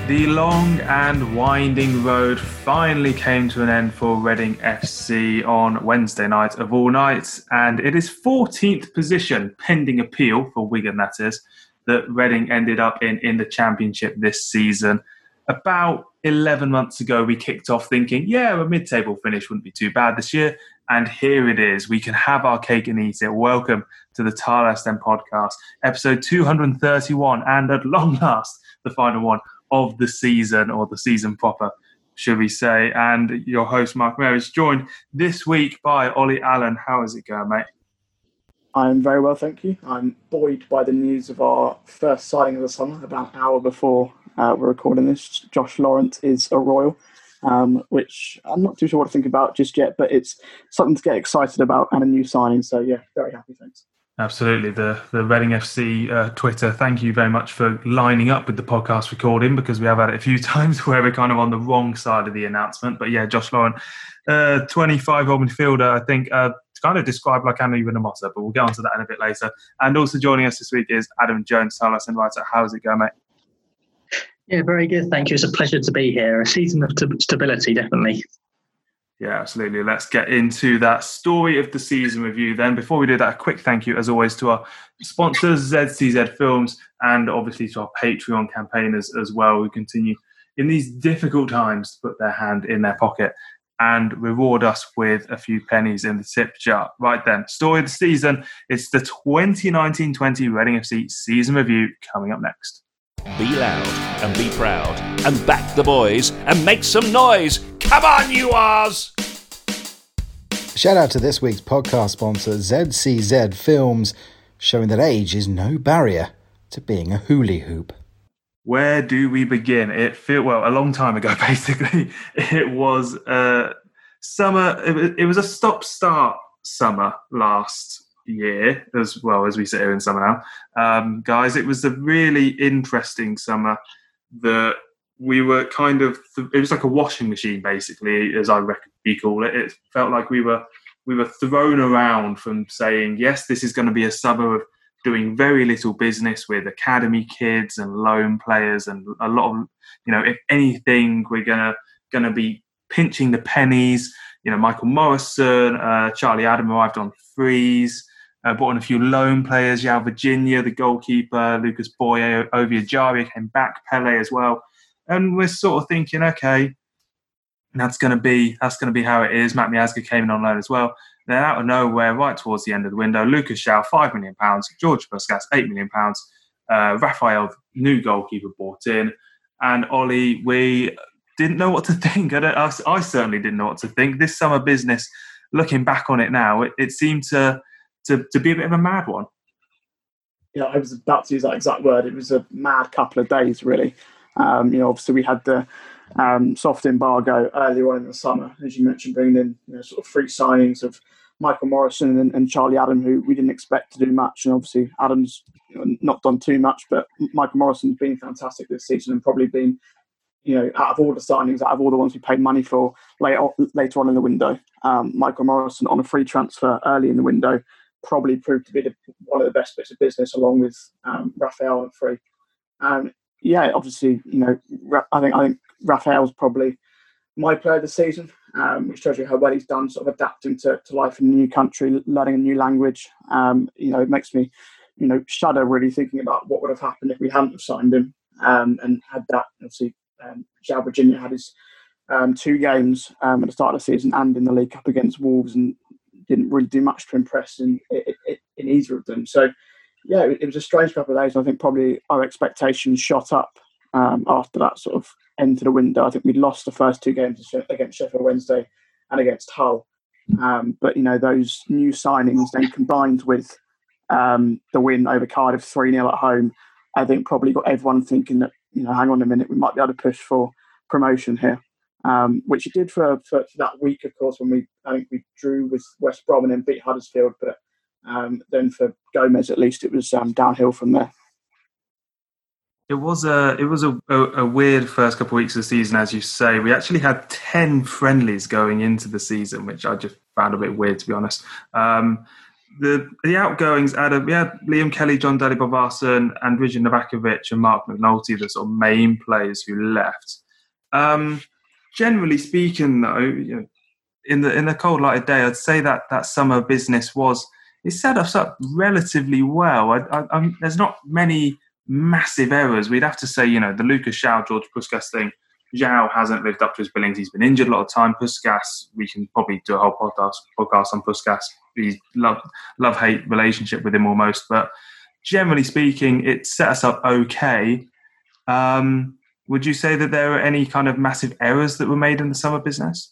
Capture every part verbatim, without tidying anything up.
The long and winding road finally came to an end for Reading F C on Wednesday night of all nights, and it is fourteenth position, pending appeal for Wigan that is, that Reading ended up in in the Championship this season. About eleven months ago, we kicked off thinking, yeah, a mid-table finish wouldn't be too bad this year, and here it is. We can have our cake and eat it. Welcome to the Tile S M podcast, episode two hundred thirty-one, and at long last, the final one of the season, or the season proper, should we say. And your host, Mark Mayer, is joined this week by Ollie Allen. How is it going, mate? I'm very well, thank you. I'm buoyed by the news of our first signing of the summer, about an hour before uh, we're recording this. Josh Lawrence is a Royal, um, which I'm not too sure what to think about just yet, but it's something to get excited about and a new signing. So, yeah, very happy, thanks. Absolutely. The the Reading F C uh, Twitter, thank you very much for lining up with the podcast recording, because we have had it a few times where we're kind of on the wrong side of the announcement. But yeah, Josh Lawrence, uh, twenty-five-year-old midfielder, I think, uh, kind of described like Anna Uwinamota, but we'll get onto that in a bit later. And also joining us this week is Adam Jones, Tile S M writer. How's it going, mate? Yeah, very good. Thank you. It's a pleasure to be here. A season of t- stability, definitely. Yeah, absolutely. Let's get into that story of the season review then. Before we do that, a quick thank you, as always, to our sponsors, Z C Z Films, and obviously to our Patreon campaigners as well, who continue in these difficult times to put their hand in their pocket and reward us with a few pennies in the tip jar. Right then, story of the season. It's the twenty nineteen twenty Reading F C season review coming up next. Be loud and be proud and back the boys and make some noise. Come on, you Oz! Shout out to this week's podcast sponsor, Z C Z Films, showing that age is no barrier to being a hula hoop. Where do we begin? It feel well a long time ago. Basically, it was uh, summer. It was, it was a stop-start summer last year, as well as we sit here in summer now, um, guys. It was a really interesting summer that we were kind of. It was like a washing machine, basically, as I reckon we call it. It felt like we were we were thrown around from saying, yes, this is going to be a summer of doing very little business with academy kids and loan players, and a lot of, you know, if anything, we're gonna gonna be pinching the pennies. You know, Michael Morrison, uh, Charlie Adam arrived on frees. Uh, brought in a few loan players, Yao Virginia, the goalkeeper, Lucas Boye, Ovia Jaria came back, Pele as well. And we're sort of thinking, okay, that's going to be that's going to be how it is. Matt Miazga came in on loan as well. Then out of nowhere, right towards the end of the window, Lucas Shaw, five million pounds, George Busquets, eight million pounds, uh, Raphael, new goalkeeper, brought in. And Ollie, we didn't know what to think. I, don't, I, I certainly didn't know what to think. This summer business, looking back on it now, it, it seemed to... To, to be a bit of a mad one. Yeah, I was about to use that exact word. It was a mad couple of days, really. Um, you know, obviously we had the um, soft embargo earlier on in the summer, as you mentioned, bringing in, you know, sort of free signings of Michael Morrison and, and Charlie Adam, who we didn't expect to do much. And obviously Adam's, you know, not done too much, but Michael Morrison's been fantastic this season and probably been, you know, out of all the signings, out of all the ones we paid money for later, later on in the window, um, Michael Morrison on a free transfer early in the window probably proved to be the, one of the best bits of business, along with um, Raphael and free. Um, yeah, obviously, you know, I think I think Raphael's probably my player of the season, um, which shows you how well he's done, sort of adapting to, to life in a new country, learning a new language. Um, you know, it makes me, you know, shudder really thinking about what would have happened if we hadn't have signed him um, and had that. Obviously, um, João Virginia had his um, two games um, at the start of the season and in the League Cup against Wolves, and didn't really do much to impress in, in, in either of them. So, yeah, it, it was a strange couple of days. I think probably our expectations shot up um, after that sort of end to the window. I think we lost the first two games against Sheffield Wednesday and against Hull. Um, but, you know, those new signings then combined with um, the win over Cardiff three nil at home, I think probably got everyone thinking that, you know, hang on a minute, we might be able to push for promotion here. Um, which it did for, for, for that week, of course, when we I think we drew with West Brom and then beat Huddersfield. But um, then for Gomez, at least, it was um, downhill from there. It was a it was a, a, a weird first couple of weeks of the season, as you say. We actually had ten friendlies going into the season, which I just found a bit weird, to be honest. Um, the the outgoings out of we had Liam Kelly, John Daly Bovarsson, and Ridge Novakovic and Mark McNulty, the sort of main players who left. Um, generally speaking, though, you know, in the in the cold light of day, I'd say that that summer business was it set us up relatively well. I, I, I'm, there's not many massive errors. We'd have to say, you know, the Lucas Shaw, George Puskas thing. Zhao hasn't lived up to his billings. He's been injured a lot of time. Puskas, we can probably do a whole podcast podcast on Puskas. He's love love hate relationship with him almost, but generally speaking, it set us up okay. Um, would you say that there were any kind of massive errors that were made in the summer business?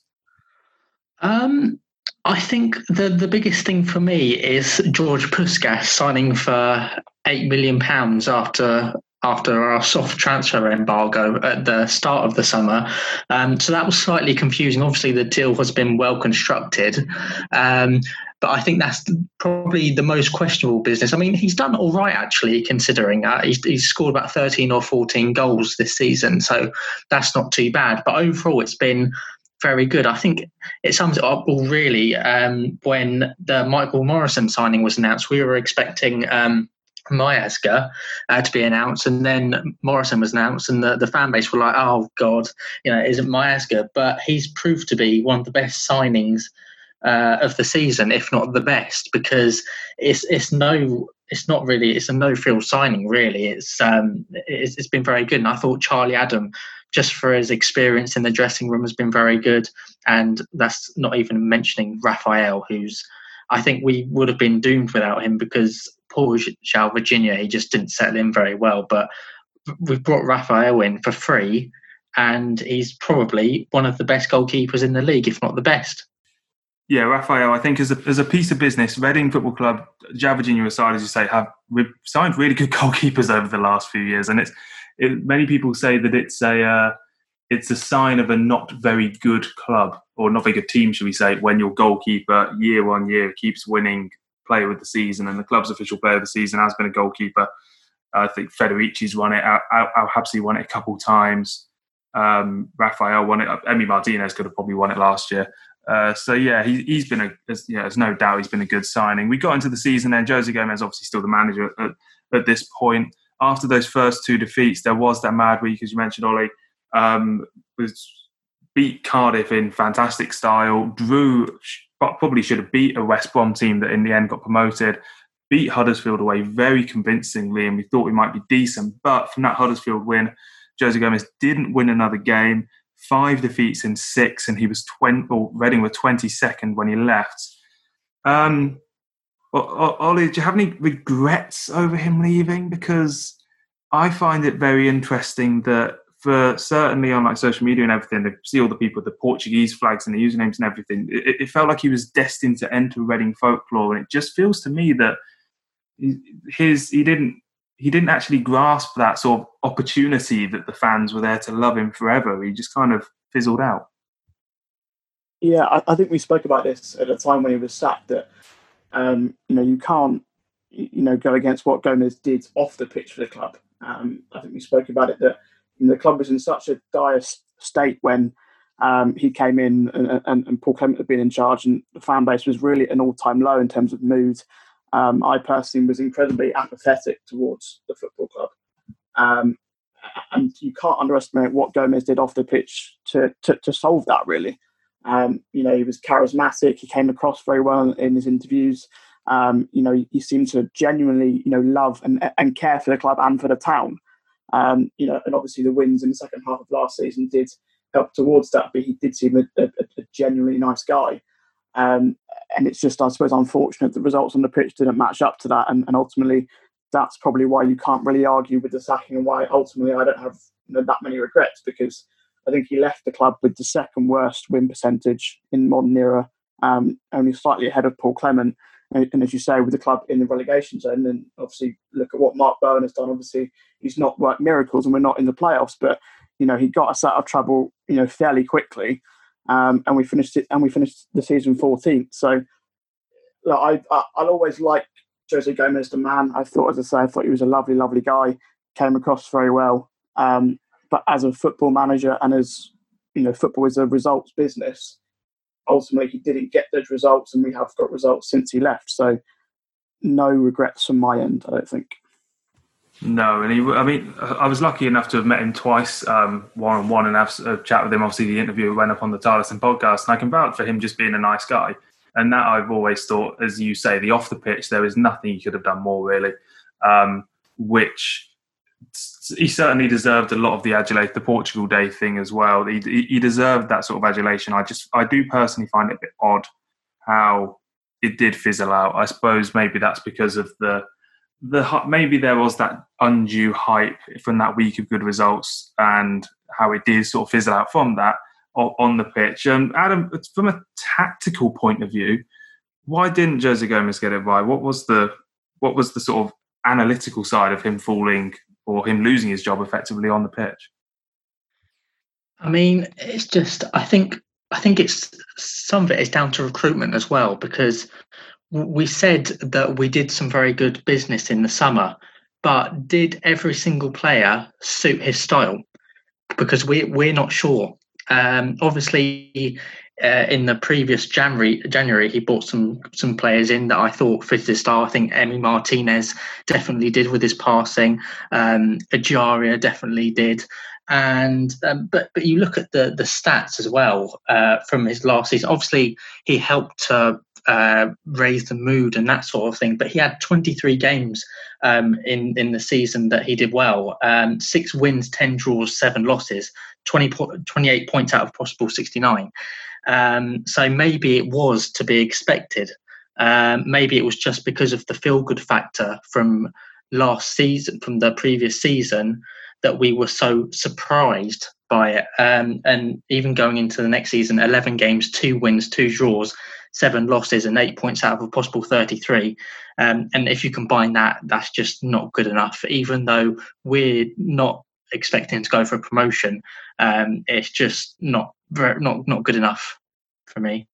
Um, I think the, the biggest thing for me is George Puskas signing for eight million pounds after after our soft transfer embargo at the start of the summer. Um, so that was slightly confusing. Obviously, the deal has been well constructed, um, but I think that's probably the most questionable business. I mean, he's done all right, actually, considering that. He's, he's scored about thirteen or fourteen goals this season, so that's not too bad. But overall, it's been very good. I think it sums it up all really. Um, when the Michael Morrison signing was announced, we were expecting um, Miazga uh, to be announced, and then Morrison was announced, and the, the fan base were like, "Oh God, you know, is it Miazga?" But he's proved to be one of the best signings uh, of the season, if not the best, because it's it's no. It's not really. It's a no-frill signing, really. It's um, it's, it's been very good, and I thought Charlie Adam, just for his experience in the dressing room, has been very good. And that's not even mentioning Raphael, who's, I think we would have been doomed without him because Paul João Virginia, he just didn't settle in very well. But we've brought Raphael in for free, and he's probably one of the best goalkeepers in the league, if not the best. Yeah, Raphael, I think as a, as a piece of business, Reading Football Club, João Virginia aside, as you say, have re- signed really good goalkeepers over the last few years. And it's it, many people say that it's a uh, it's a sign of a not very good club, or not very good team, should we say, when your goalkeeper year on year keeps winning player of the season, and the club's official player of the season has been a goalkeeper. I think Federici's won it, Al, Al Habsi won it a couple times. Um, Raphael won it. Emi Martinez could have probably won it last year. Uh, so yeah, he, he's been a, there's, yeah, there's no doubt he's been a good signing. We got into the season then. Jose Gomez obviously still the manager at, at this point. After those first two defeats, there was that mad week, as you mentioned, Ollie. Um, was beat Cardiff in fantastic style. Drew probably should have beat a West Brom team that in the end got promoted. Beat Huddersfield away very convincingly, and we thought we might be decent. But from that Huddersfield win, Jose Gomez didn't win another game. Five defeats in six, and he was twenty. Or Reading were twenty-second when he left. Um, Ollie, do you have any regrets over him leaving? Because I find it very interesting that, for certainly on like social media and everything, they see all the people with the Portuguese flags and the usernames and everything. It, it felt like he was destined to enter Reading folklore, and it just feels to me that his he didn't. He didn't actually grasp that sort of opportunity that the fans were there to love him forever. He just kind of fizzled out. Yeah, I, I think we spoke about this at a time when he was sacked, that, um, you know, you can't, you know, go against what Gomez did off the pitch for the club. Um, I think we spoke about it, that you know, the club was in such a dire state when um, he came in and, and, and Paul Clement had been in charge, and the fan base was really at an all-time low in terms of mood. Um, I personally was incredibly apathetic towards the football club. Um, and you can't underestimate what Gomez did off the pitch to, to, to solve that, really. Um, you know, he was charismatic. He came across very well in his interviews. Um, you know, he seemed to genuinely, you know, love and, and care for the club and for the town. Um, you know, and obviously the wins in the second half of last season did help towards that, but he did seem a, a, a genuinely nice guy. Um, and it's just, I suppose, unfortunate the results on the pitch didn't match up to that. And, and ultimately, that's probably why you can't really argue with the sacking, and why ultimately I don't have you know, that many regrets, because I think he left the club with the second worst win percentage in modern era, um, only slightly ahead of Paul Clement. And, and as you say, with the club in the relegation zone, and obviously look at what Mark Bowen has done. Obviously, he's not worked miracles, and we're not in the playoffs, but you know he got us out of trouble, you know, fairly quickly. Um, and we finished it, and we finished the season fourteenth. So, look, I, I, I'll always like Jose Gomez, the man. I thought, as I say, I thought he was a lovely, lovely guy. Came across very well. Um, but as a football manager, and as you know, football is a results business. Ultimately, he didn't get those results, and we have got results since he left. So, no regrets from my end, I don't think. No, and he, I mean, I was lucky enough to have met him twice, um, one on one, and have a chat with him. Obviously, the interview went up on the Tarleton podcast, and I can vouch for him just being a nice guy. And that I've always thought, as you say, the off the pitch, there is nothing he could have done more, really. Um, which he certainly deserved a lot of the adulation, the Portugal Day thing as well. He, he deserved that sort of adulation. I just, I do personally find it a bit odd how it did fizzle out. I suppose maybe that's because of the. The maybe there was that undue hype from that week of good results and how it did sort of fizzle out from that on the pitch. Um, Adam, from a tactical point of view, why didn't Jose Gomez get it right? What was the what was the sort of analytical side of him falling or him losing his job effectively on the pitch? I mean, it's just I think I think it's some of it is down to recruitment as well, because we said that we did some very good business in the summer, but did every single player suit his style? Because we, we're not sure. Um, obviously, uh, in the previous January, January, he brought some some players in that I thought fitted his style. I think Emi Martinez definitely did with his passing. Um, Ajaria definitely did. And um, but but you look at the the stats as well uh, from his last season. Obviously, he helped uh, uh, raise the mood and that sort of thing. But he had twenty-three games um, in in the season that he did well. Um, six wins, ten draws, seven losses, twenty, twenty-eight points out of possible sixty-nine. Um, so maybe it was to be expected. Um, maybe it was just because of the feel-good factor from last season, from the previous season, that we were so surprised by it. Um, and even going into the next season, eleven games, two wins, two draws, seven losses and eight points out of a possible thirty-three. Um, and if you combine that, that's just not good enough. Even though we're not expecting to go for a promotion, um, it's just not very, not not good enough for me.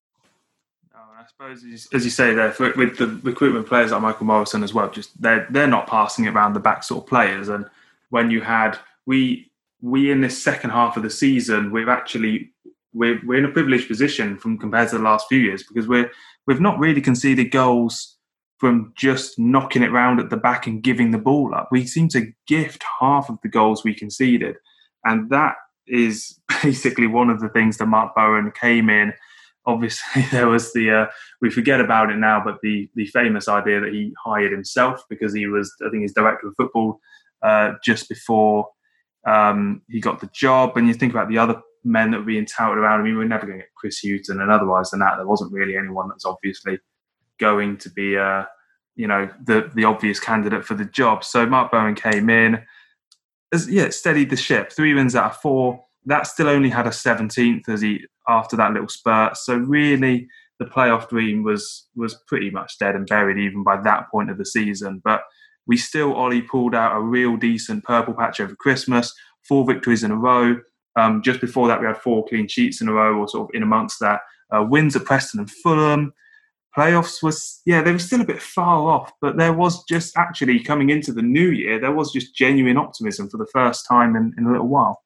I suppose, as you say there, for, with the recruitment players like Michael Morrison as well, just they're they're not passing it around the back sort of players. And when you had we we in this second half of the season, we've actually we're we're in a privileged position from compared to the last few years, because we're we've not really conceded goals from just knocking it round at the back and giving the ball up. We seem to gift half of the goals we conceded, and that is basically one of the things that Mark Bowen came in. Obviously, there was the, uh, we forget about it now, but the the famous idea that he hired himself because he was, I think, his director of football uh, just before um, he got the job. And you think about the other men that were being touted around. I mean, we're never going to get Chris Hughton, and otherwise than that, there wasn't really anyone that's obviously going to be, uh, you know, the the obvious candidate for the job. So Mark Bowen came in, as, yeah, steadied the ship. Three wins out of four. That still only had a seventeenth as he after that little spurt. So really, the playoff dream was was pretty much dead and buried even by that point of the season. But we still, Ollie pulled out a real decent purple patch over Christmas, four victories in a row. Um, just before that, we had four clean sheets in a row, or sort of in amongst that. Uh, wins at Preston and Fulham. Playoffs was, yeah, they were still a bit far off, but there was just actually coming into the new year, there was just genuine optimism for the first time in, in a little while.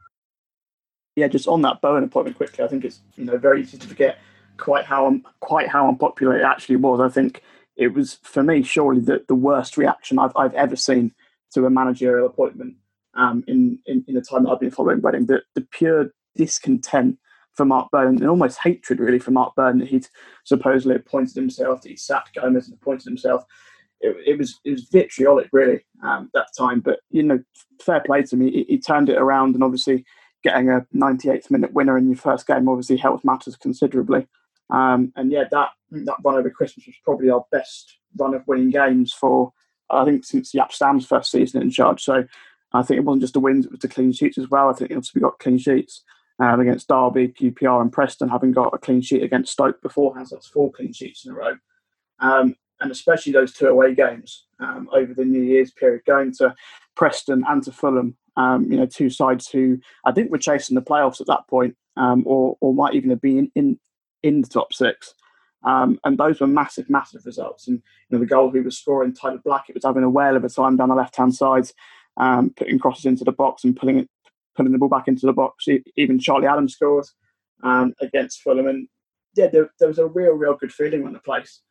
Yeah, just on that Bowen appointment quickly, I think it's, you know, very easy to forget quite how quite how unpopular it actually was. I think it was, for me, surely the, the worst reaction I've I've ever seen to a managerial appointment um, in, in in the time that I've been following Reading. The the pure discontent for Mark Bowen, and almost hatred really for Mark Bowen, that he'd supposedly appointed himself, that he sacked Gomez and appointed himself. It, it was it was vitriolic really um, that time. But you know, fair play to me, he, he turned it around, and obviously getting a ninety-eighth minute winner in your first game obviously helps matters considerably. Um, and yeah, that that run over Christmas was probably our best run of winning games for, I think, since Jaap Stam's first season in charge. So I think it wasn't just the wins, it was the clean sheets as well. I think also we got clean sheets um, against Derby, Q P R and Preston, having got a clean sheet against Stoke beforehand. So that's four clean sheets in a row. Um, and especially those two away games um, over the New Year's period, going to Preston and to Fulham. Um, you know, two sides who I think were chasing the playoffs at that point, um, or or might even have been in in the top six. Um, and those were massive, massive results. And you know, the goal he was scoring, Tyler Blackett was having a whale of a time down the left-hand side, um, putting crosses into the box and pulling it, pulling the ball back into the box. Even Charlie Adams scores um, against Fulham. And yeah, there, there was a real, real good feeling on the place.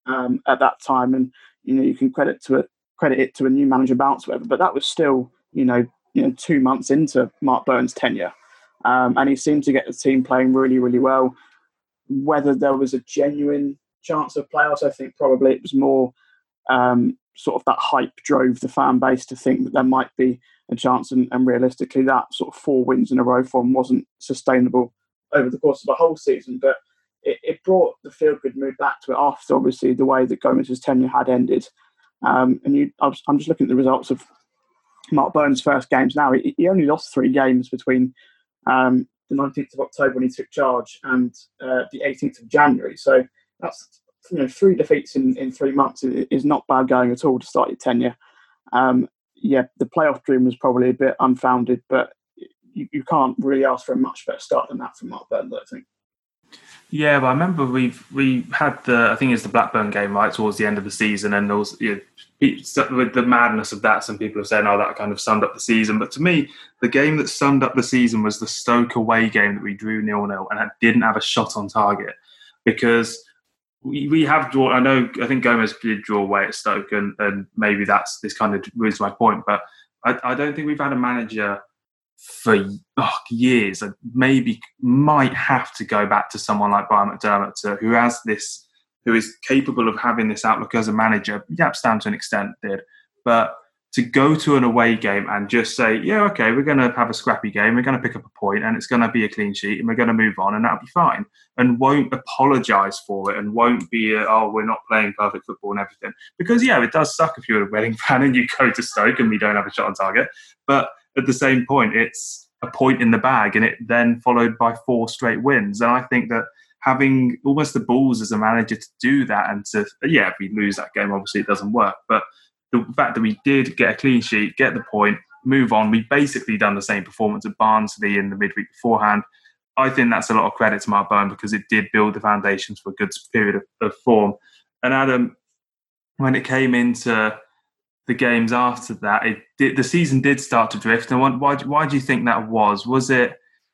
um, at that time, and you know you can credit to it, credit it to a new manager bounce, whatever. But that was still, you know, you know, two months into Mark Byrne's tenure, um, and he seemed to get the team playing really, really well. Whether there was a genuine chance of playoffs, I think probably it was more um, sort of that hype drove the fan base to think that there might be a chance, and, and realistically, that sort of four wins in a row form wasn't sustainable over the course of the whole season. But it, it brought the feel-good mood back to it after, obviously, the way that Gomez's tenure had ended. Um, and you, I was, I'm just looking at the results of Mark Byrne's first games now. He, he only lost three games between um, the nineteenth of October when he took charge and uh, the eighteenth of January. So that's, you know, three defeats in, in three months is not bad going at all to start your tenure. Um, yeah, the playoff dream was probably a bit unfounded, but you, you can't really ask for a much better start than that from Mark Byrne, I think. Yeah, but I remember we've we had the I think it's the Blackburn game right towards the end of the season, and there was, you know, with the madness of that, some people have said, "Oh, that kind of summed up the season." But to me, the game that summed up the season was the Stoke away game that we drew nil nil and didn't have a shot on target, because we, we have drawn. I know I think Gomez did draw away at Stoke, and, and maybe that's this kind of proves my point. But I, I don't think we've had a manager for oh, years. I maybe might have to go back to someone like Brian McDermott, to, who has this, who is capable of having this outlook as a manager. Yapstam to an extent did, but to go to an away game and just say, yeah, okay, we're going to have a scrappy game, we're going to pick up a point, and it's going to be a clean sheet, and we're going to move on, and that'll be fine, and won't apologise for it, and won't be, a, oh, we're not playing perfect football and everything. Because, yeah, it does suck if you're a Reading fan and you go to Stoke and we don't have a shot on target, but at the same point, it's a point in the bag, and it then followed by four straight wins. And I think that having almost the balls as a manager to do that, and to, yeah, if we lose that game, obviously it doesn't work. But the fact that we did get a clean sheet, get the point, move on, we basically done the same performance at Barnsley in the midweek beforehand. I think that's a lot of credit to Mark Byrne, because it did build the foundations for a good period of, of form. And Adam, when it came into the games after that, it did, the season did start to drift. And why, why do you think that was? Was it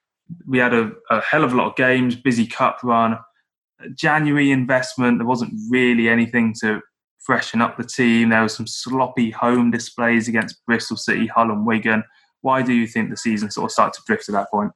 we had a, a hell of a lot of games, busy cup run, January investment, there wasn't really anything to freshen up the team. There were some sloppy home displays against Bristol City, Hull and Wigan. Why do you think the season sort of started to drift at that point?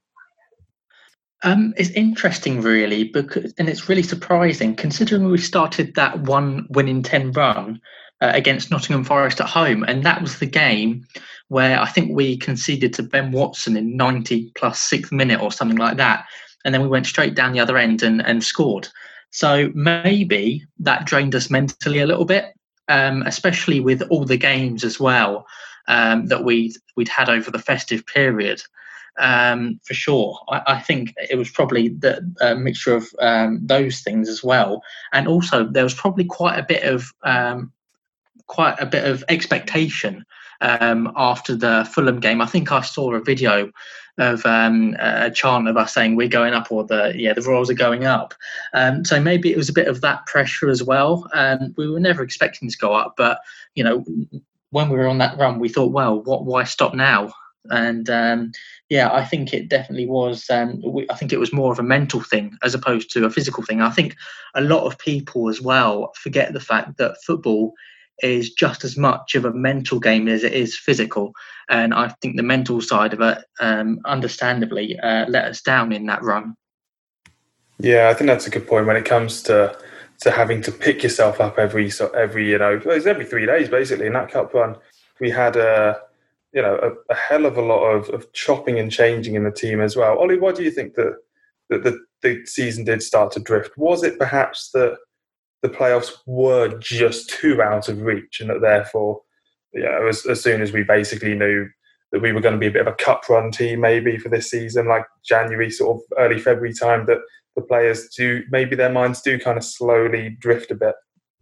Um, it's interesting, really, because, and it's really surprising, considering we started that one win in ten run uh, against Nottingham Forest at home, and that was the game where I think we conceded to Ben Watson in ninety plus sixth minute or something like that, and then we went straight down the other end and, and scored. So maybe that drained us mentally a little bit, um, especially with all the games as well um, that we we'd had over the festive period. Um, for sure, I, I think it was probably the uh, mixture of um, those things as well, and also there was probably quite a bit of um, quite a bit of expectation um, after the Fulham game. I think I saw a video of um, a chant of us saying we're going up, or the yeah the Royals are going up. Um, so maybe it was a bit of that pressure as well. Um, we were never expecting to go up, but you know, when we were on that run, we thought, well, what? Why stop now? And um, yeah, I think it definitely was. Um, we, I think it was more of a mental thing as opposed to a physical thing. I think a lot of people as well forget the fact that football is just as much of a mental game as it is physical. And I think the mental side of it, um, understandably, uh, let us down in that run. Yeah, I think that's a good point when it comes to to having to pick yourself up every so every you know it was every three days basically in that cup run. We had a you know a, a hell of a lot of, of chopping and changing in the team as well. Ollie, why do you think that that the, the season did start to drift? Was it perhaps that the playoffs were just too out of reach, and that therefore, you know, as, as soon as we basically knew that we were going to be a bit of a cup run team maybe for this season, like January, sort of early February time, that the players do, maybe their minds do kind of slowly drift a bit?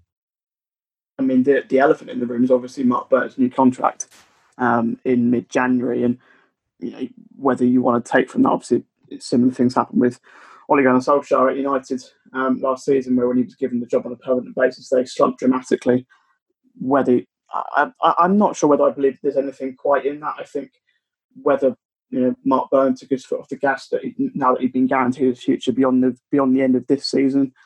I mean, the, the elephant in the room is obviously Mark Byrne's new contract um, in mid-January, and you know, whether you want to take from that, obviously similar things happened with Ole Gunnar Solskjaer at United um, last season, where when he was given the job on a permanent basis, they slumped dramatically. Whether I, I, I'm not sure whether I believe there's anything quite in that. I think whether you know Mark Byrne took his foot off the gas, that he, now that he'd been guaranteed his future beyond the beyond the end of this season,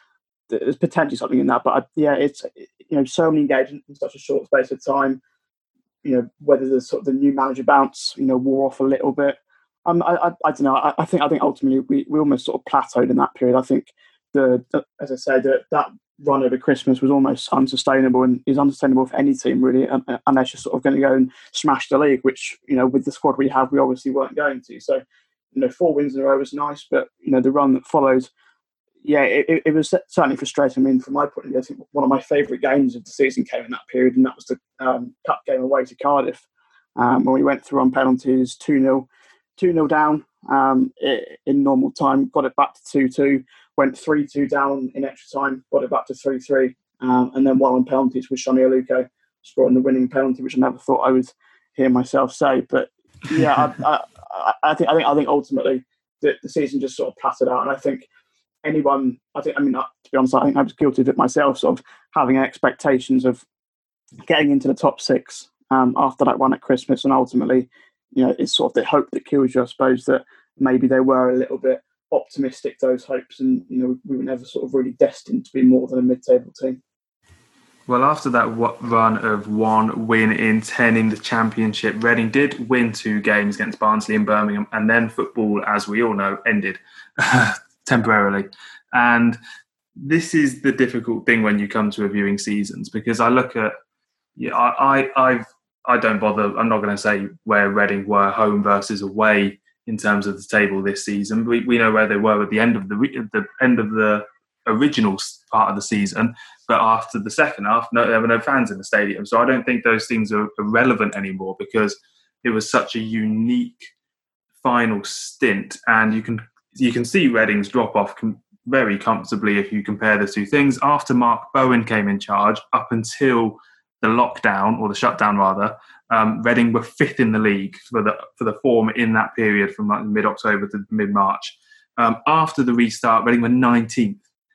there's potentially something in that. But I, yeah, it's you know so many games in such a short space of time. You know whether the sort of the new manager bounce you know wore off a little bit. Um, I, I, I don't know. I, I think I think ultimately we, we almost sort of plateaued in that period. I think the, the as I said that that run over Christmas was almost unsustainable and is unsustainable for any team really, unless you're sort of going to go and smash the league, which you know with the squad we have we obviously weren't going to. So you know four wins in a row was nice, but you know the run that followed, yeah, it, it was certainly frustrating. I mean, from my point of view, I think one of my favourite games of the season came in that period, and that was the um, cup game away to Cardiff, um, when we went through on penalties, two nil two nil down um, in normal time, got it back to two two, went three two down in extra time, got it back to three three, um, and then one on penalties with Sonny Aluko scoring the winning penalty, which I never thought I would hear myself say. But yeah, I, I, I think I think I think ultimately the, the season just sort of plateaued out, and I think anyone, I think, I mean, to be honest, I think I was guilty of it myself, sort of having expectations of getting into the top six um, after that run at Christmas, and ultimately, you know, it's sort of the hope that kills you, I suppose, that maybe they were a little bit optimistic, those hopes, and, you know, we were never sort of really destined to be more than a mid-table team. Well, after that run of one win in ten in the Championship, Reading did win two games against Barnsley and Birmingham, and then football, as we all know, ended temporarily. And this is the difficult thing when you come to reviewing seasons, because I look at, yeah, I, I, I've, I don't bother. I'm not going to say where Reading were home versus away in terms of the table this season. We we know where they were at the end of the the end of the original part of the season, but after the second half, no, there were no fans in the stadium. So I don't think those things are irrelevant anymore, because it was such a unique final stint, and you can you can see Reading's drop off com- very comfortably if you compare the two things. After Mark Bowen came in charge, up until the lockdown, or the shutdown rather, um, Reading were fifth in the league for the for the form in that period from like mid-October to mid-March. Um, after the restart, Reading were nineteenth.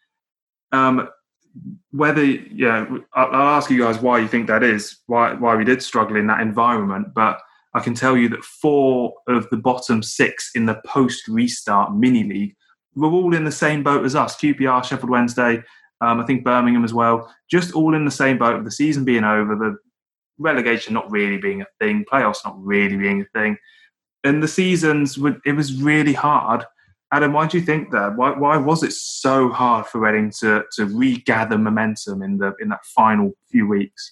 Um, whether, yeah, I'll, I'll ask you guys why you think that is, why why we did struggle in that environment, but I can tell you that four of the bottom six in the post-restart mini-league were all in the same boat as us. Q P R, Sheffield Wednesday, Um, I think Birmingham as well, just all in the same boat, the season being over, the relegation not really being a thing, playoffs not really being a thing. And the seasons, would, it was really hard. Adam, why do you think that? Why why was it so hard for Reading to to regather momentum in the in that final few weeks?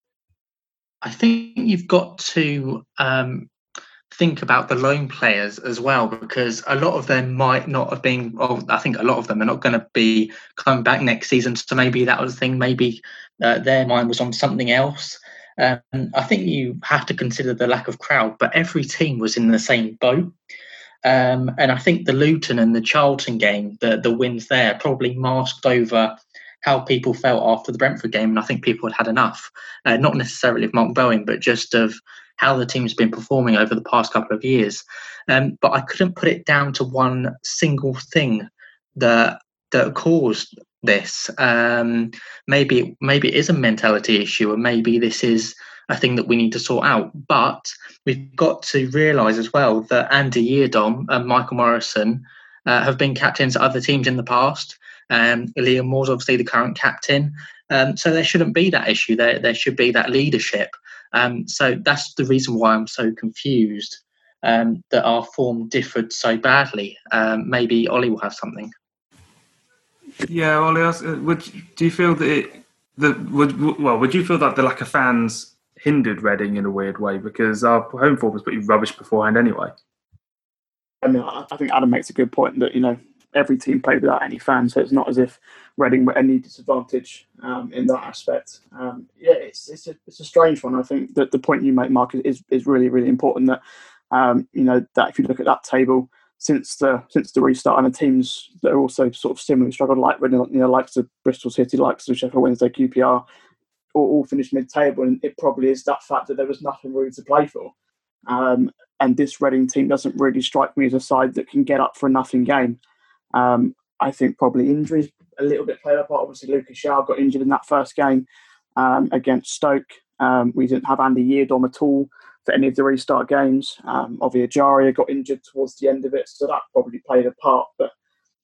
I think you've got to um, think about the loan players as well, because a lot of them might not have been, well, I think a lot of them are not going to be coming back next season. So maybe that was the thing. Maybe uh, their mind was on something else. Um, I think you have to consider the lack of crowd, but every team was in the same boat. Um, and I think the Luton and the Charlton game, the, the wins there, probably masked over how people felt after the Brentford game. And I think people had had enough, uh, not necessarily of Mark Bowen, but just of how the team's been performing over the past couple of years. Um, but I couldn't put it down to one single thing that that caused this. Um, maybe maybe it is a mentality issue, and maybe this is a thing that we need to sort out. But we've got to realise as well that Andy Yiadom and Michael Morrison uh, have been captains at other teams in the past. Um, Liam Moore's obviously the current captain. Um, so there shouldn't be that issue. There, there should be that leadership. Um, so that's the reason why I'm so confused um, that our form differed so badly. Um, maybe Ollie will have something. Yeah, Ollie, would do you feel that it, the would well would you feel that the lack of fans hindered Reading in a weird way, because our home form was pretty rubbish beforehand anyway? I mean, I think Adam makes a good point that, you know, every team played without any fans, so it's not as if Reading were at any disadvantage um, in that aspect. Um, yeah, it's it's a, it's a strange one. I think that the point you make, Mark, is is really really important. That um, you know that if you look at that table since the since the restart, and the teams that are also sort of similarly struggled, like Reading, you know, likes of Bristol City, likes of Sheffield Wednesday, Q P R, all, all finished mid-table, and it probably is that fact that there was nothing really to play for. Um, and this Reading team doesn't really strike me as a side that can get up for a nothing game. Um, I think probably injuries a little bit played a part. Obviously, Lucas Shaw got injured in that first game um, against Stoke. Um, we didn't have Andy Yiadom at all for any of the restart games. Um, Ovie Ejaria got injured towards the end of it, so that probably played a part. But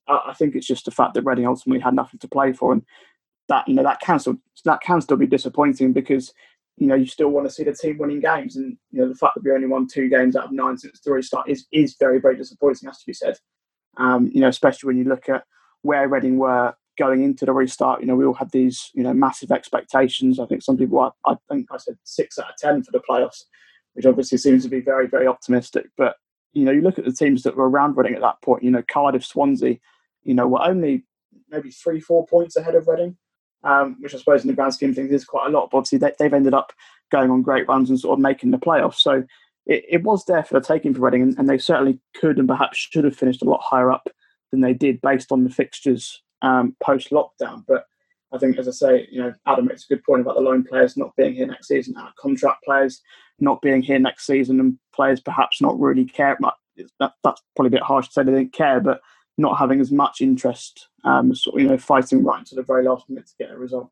I, I think it's just the fact that Reading ultimately had nothing to play for, and that you know that can still that can still be disappointing because you know you still want to see the team winning games, and you know the fact that we only won two games out of nine since the restart is is very very disappointing, has to be said. Um, you know, especially when you look at where Reading were going into the restart. You know, we all had these you know massive expectations. I think some people, I, I think I said six out of ten for the playoffs, which obviously seems to be very very optimistic. But you know, you look at the teams that were around Reading at that point. You know, Cardiff, Swansea, you know, were only maybe three four points ahead of Reading. Um, which I suppose in the grand scheme of things is quite a lot, but obviously they, they've ended up going on great runs and sort of making the playoffs. So it, it was there for the taking for Reading, and, and they certainly could and perhaps should have finished a lot higher up than they did based on the fixtures um, post-lockdown. But I think, as I say, you know, Adam makes a good point about the loan players not being here next season, our contract players not being here next season, and players perhaps not really care. That, that's probably a bit harsh to say they didn't care, but not having as much interest, um, sort of, you know, fighting right until the very last minute to get a result.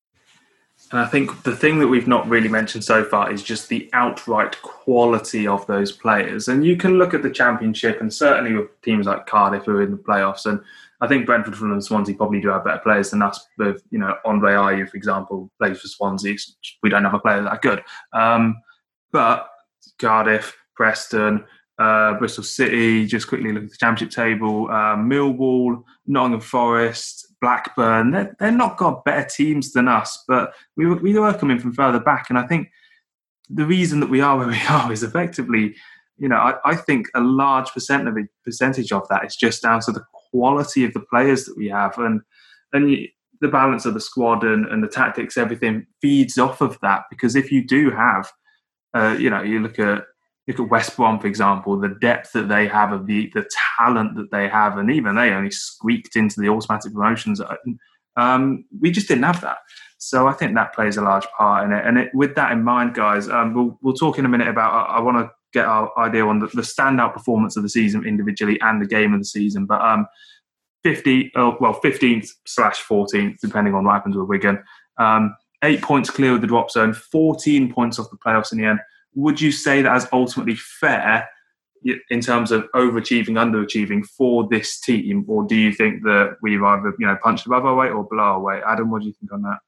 And I think the thing that we've not really mentioned so far is just the outright quality of those players. And you can look at the Championship, and certainly with teams like Cardiff who are in the playoffs, and I think Brentford, Fulham and Swansea probably do have better players than us. With, you know, Andre Ayew, for example, plays for Swansea. We don't have a player that good. Um, but Cardiff, Preston, Uh, Bristol City, just quickly look at the Championship table, uh, Millwall, Nottingham Forest, Blackburn, they're, they're not got better teams than us, but we, we were coming from further back. And I think the reason that we are where we are is effectively, you know, I, I think a large percent of it, percentage of that is just down to the quality of the players that we have. And, and you, the balance of the squad and, and the tactics, everything feeds off of that. Because if you do have, uh, you know, you look at, Look at West Brom, for example, the depth that they have, of the, the talent that they have, and even they only squeaked into the automatic promotion zone. Um, we just didn't have that. So I think that plays a large part in it. And it, with that in mind, guys, um, we'll, we'll talk in a minute about, I, I want to get our idea on the, the standout performance of the season individually and the game of the season. But um, fifty, oh, well, fifteenth slash fourteenth, depending on what happens with Wigan. Um, eight points clear of the drop zone, fourteen points off the playoffs in the end. Would you say that is ultimately fair in terms of overachieving, underachieving for this team, or do you think that we've either, you know, punched above our weight or below our weight? Adam, what do you think on that?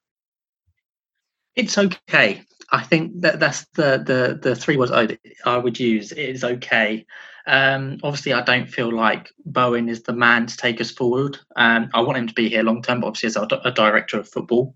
It's okay. I think that that's the the the three words I, I would use. It is okay. Um, obviously, I don't feel like Bowen is the man to take us forward. Um, I want him to be here long term, but obviously as a, a director of football.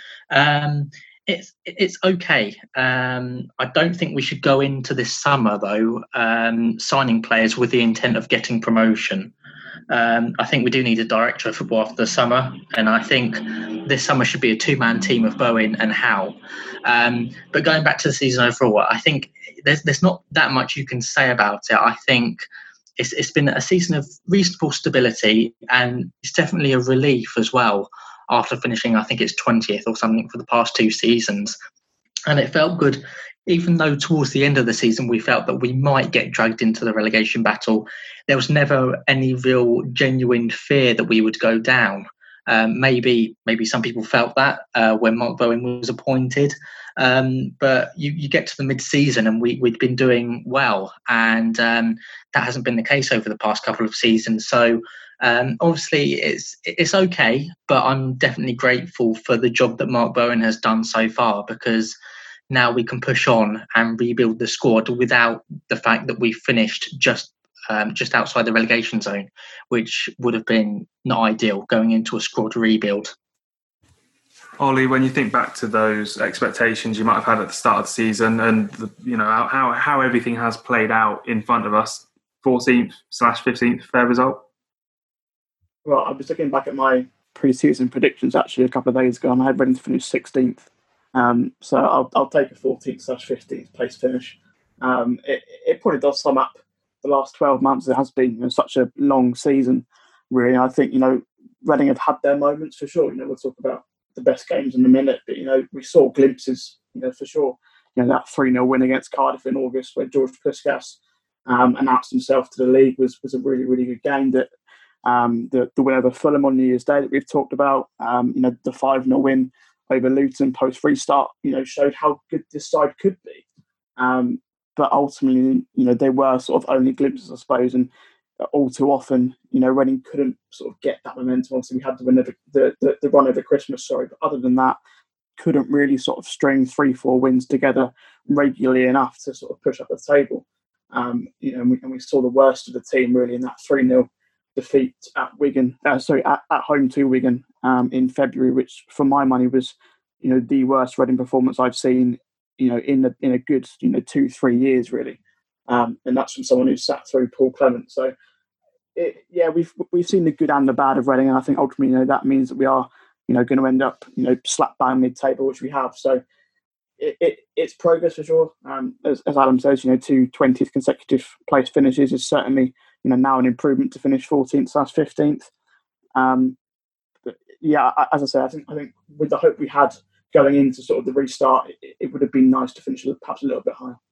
Um, It's it's okay. Um, I don't think we should go into this summer, though, um, signing players with the intent of getting promotion. Um, I think we do need a director of football after the summer, and I think this summer should be a two-man team of Bowen and Howe. Um, but going back to the season overall, I think there's there's not that much you can say about it. I think it's it's been a season of reasonable stability, and it's definitely a relief as well. After finishing, I think it's twentieth or something for the past two seasons. And it felt good, even though towards the end of the season, we felt that we might get dragged into the relegation battle. There was never any real genuine fear that we would go down. Um, maybe maybe some people felt that uh, when Mark Bowen was appointed. Um, but you, you get to the mid-season and we, we'd been doing well. And um, that hasn't been the case over the past couple of seasons. So Um, obviously, it's it's okay, but I'm definitely grateful for the job that Mark Bowen has done so far, because now we can push on and rebuild the squad without the fact that we finished just um, just outside the relegation zone, which would have been not ideal going into a squad rebuild. Ollie, when you think back to those expectations you might have had at the start of the season, and the, you know how how everything has played out in front of us, fourteenth slash fifteenth, fair result. Well, I was looking back at my pre-season predictions actually a couple of days ago, and I had Reading to finish sixteenth. Um, so I'll, I'll take a fourteenth slash fifteenth place finish. Um, it, it probably does sum up the last twelve months. It has been, you know, such a long season, really. I think, you know, Reading have had their moments for sure. You know, we'll talk about the best games in a minute, but, you know, we saw glimpses, you know, for sure. You know, that three nil win against Cardiff in August where George Puskas um, announced himself to the league was, was a really, really good game. That Um, the, the win over Fulham on New Year's Day that we've talked about, um, you know, the five nil win over Luton post-restart, you know, showed how good this side could be. Um, but ultimately, you know, they were sort of only glimpses, I suppose. And all too often, you know, Reading couldn't sort of get that momentum. Obviously, we had the, win over, the, the, the run over Christmas, sorry, but other than that, couldn't really sort of string three, four wins together regularly enough to sort of push up the table. Um, you know, and we, and we saw the worst of the team really in that three nil defeat at Wigan, uh, sorry, at, at home to Wigan um, in February, which for my money was, you know, the worst Reading performance I've seen, you know, in a, in a good, you know, two, three years really. Um, and that's from someone who sat through Paul Clement. So, it, yeah, we've we've seen the good and the bad of Reading, and I think ultimately, you know, that means that we are, you know, going to end up, you know, slap bang mid-table, which we have. So, it, it it's progress for sure. Um, as, as Adam says, you know, two twentieth consecutive place finishes is certainly, you know, now an improvement to finish fourteenth slash fifteenth. Um, but yeah, as I say, I think I think with the hope we had going into sort of the restart, it, it would have been nice to finish perhaps a little bit higher.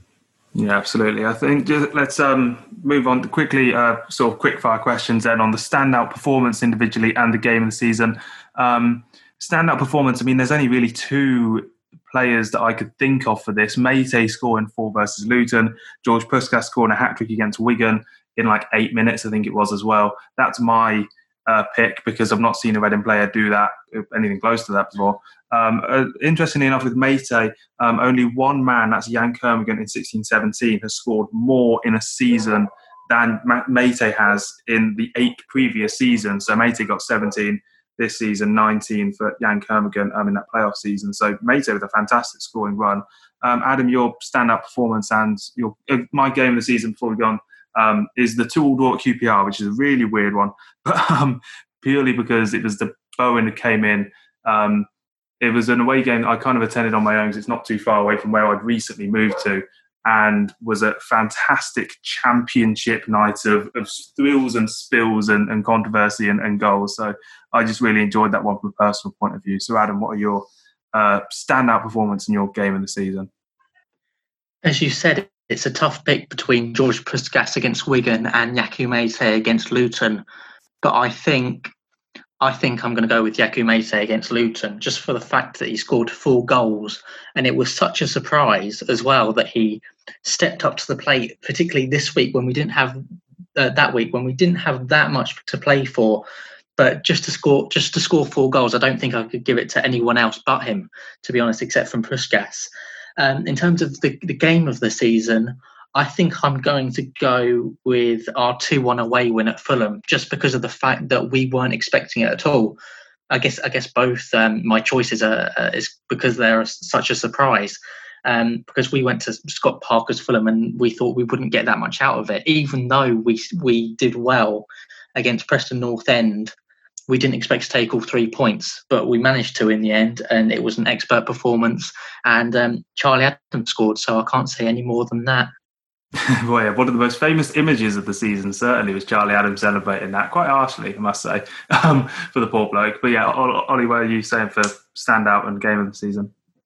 Yeah, absolutely. I think just, let's um, move on to quickly, uh, sort of quick fire questions then on the standout performance individually and the game of the season. Um, standout performance, I mean, there's only really two players that I could think of for this. Meite scoring four versus Luton, George Puskas scoring a hat-trick against Wigan in like eight minutes, I think it was as well. That's my uh, pick because I've not seen a Reading player do that, anything close to that before. Um, uh, interestingly enough, with Meite, um, only one man, that's Jan Kermigan in sixteen seventeen, has scored more in a season than Ma- Meite has in the eight previous seasons. So Meite got seventeen this season, nineteen for Jan Kermigan um, in that playoff season. So Meite with a fantastic scoring run. Um, Adam, your standout performance and your uh, my game of the season before we go on um, is the two-all draw at Q P R, which is a really weird one, but um, purely because it was the Bowen who came in. Um, It was an away game I kind of attended on my own because it's not too far away from where I'd recently moved to, and was a fantastic championship night of, of thrills and spills and, and controversy and, and goals. So I just really enjoyed that one from a personal point of view. So Adam, what are your uh, standout performance in your game of the season? As you said, it's a tough pick between George Puskas against Wigan and Yakou Meite against Luton. But I think... I think I'm going to go with Yakou Meite against Luton, just for the fact that he scored four goals. And it was such a surprise as well that he stepped up to the plate, particularly this week when we didn't have uh, that week when we didn't have that much to play for. But just to score, just to score four goals, I don't think I could give it to anyone else but him, to be honest, except from Puskas. Um, in terms of the, the game of the season, I think I'm going to go with our two one away win at Fulham, just because of the fact that we weren't expecting it at all. I guess I guess both um, my choices are uh, is because they're such a surprise. Um, because we went to Scott Parker's Fulham and we thought we wouldn't get that much out of it, even though we we did well against Preston North End. We didn't expect to take all three points, but we managed to in the end, and it was an expert performance. And um, Charlie Adams scored, so I can't say any more than that. Well, yeah, one of the most famous images of the season certainly was Charlie Adams celebrating that, quite harshly, I must say, um, for the poor bloke. But yeah, Ollie, what are you saying for standout and game of the season?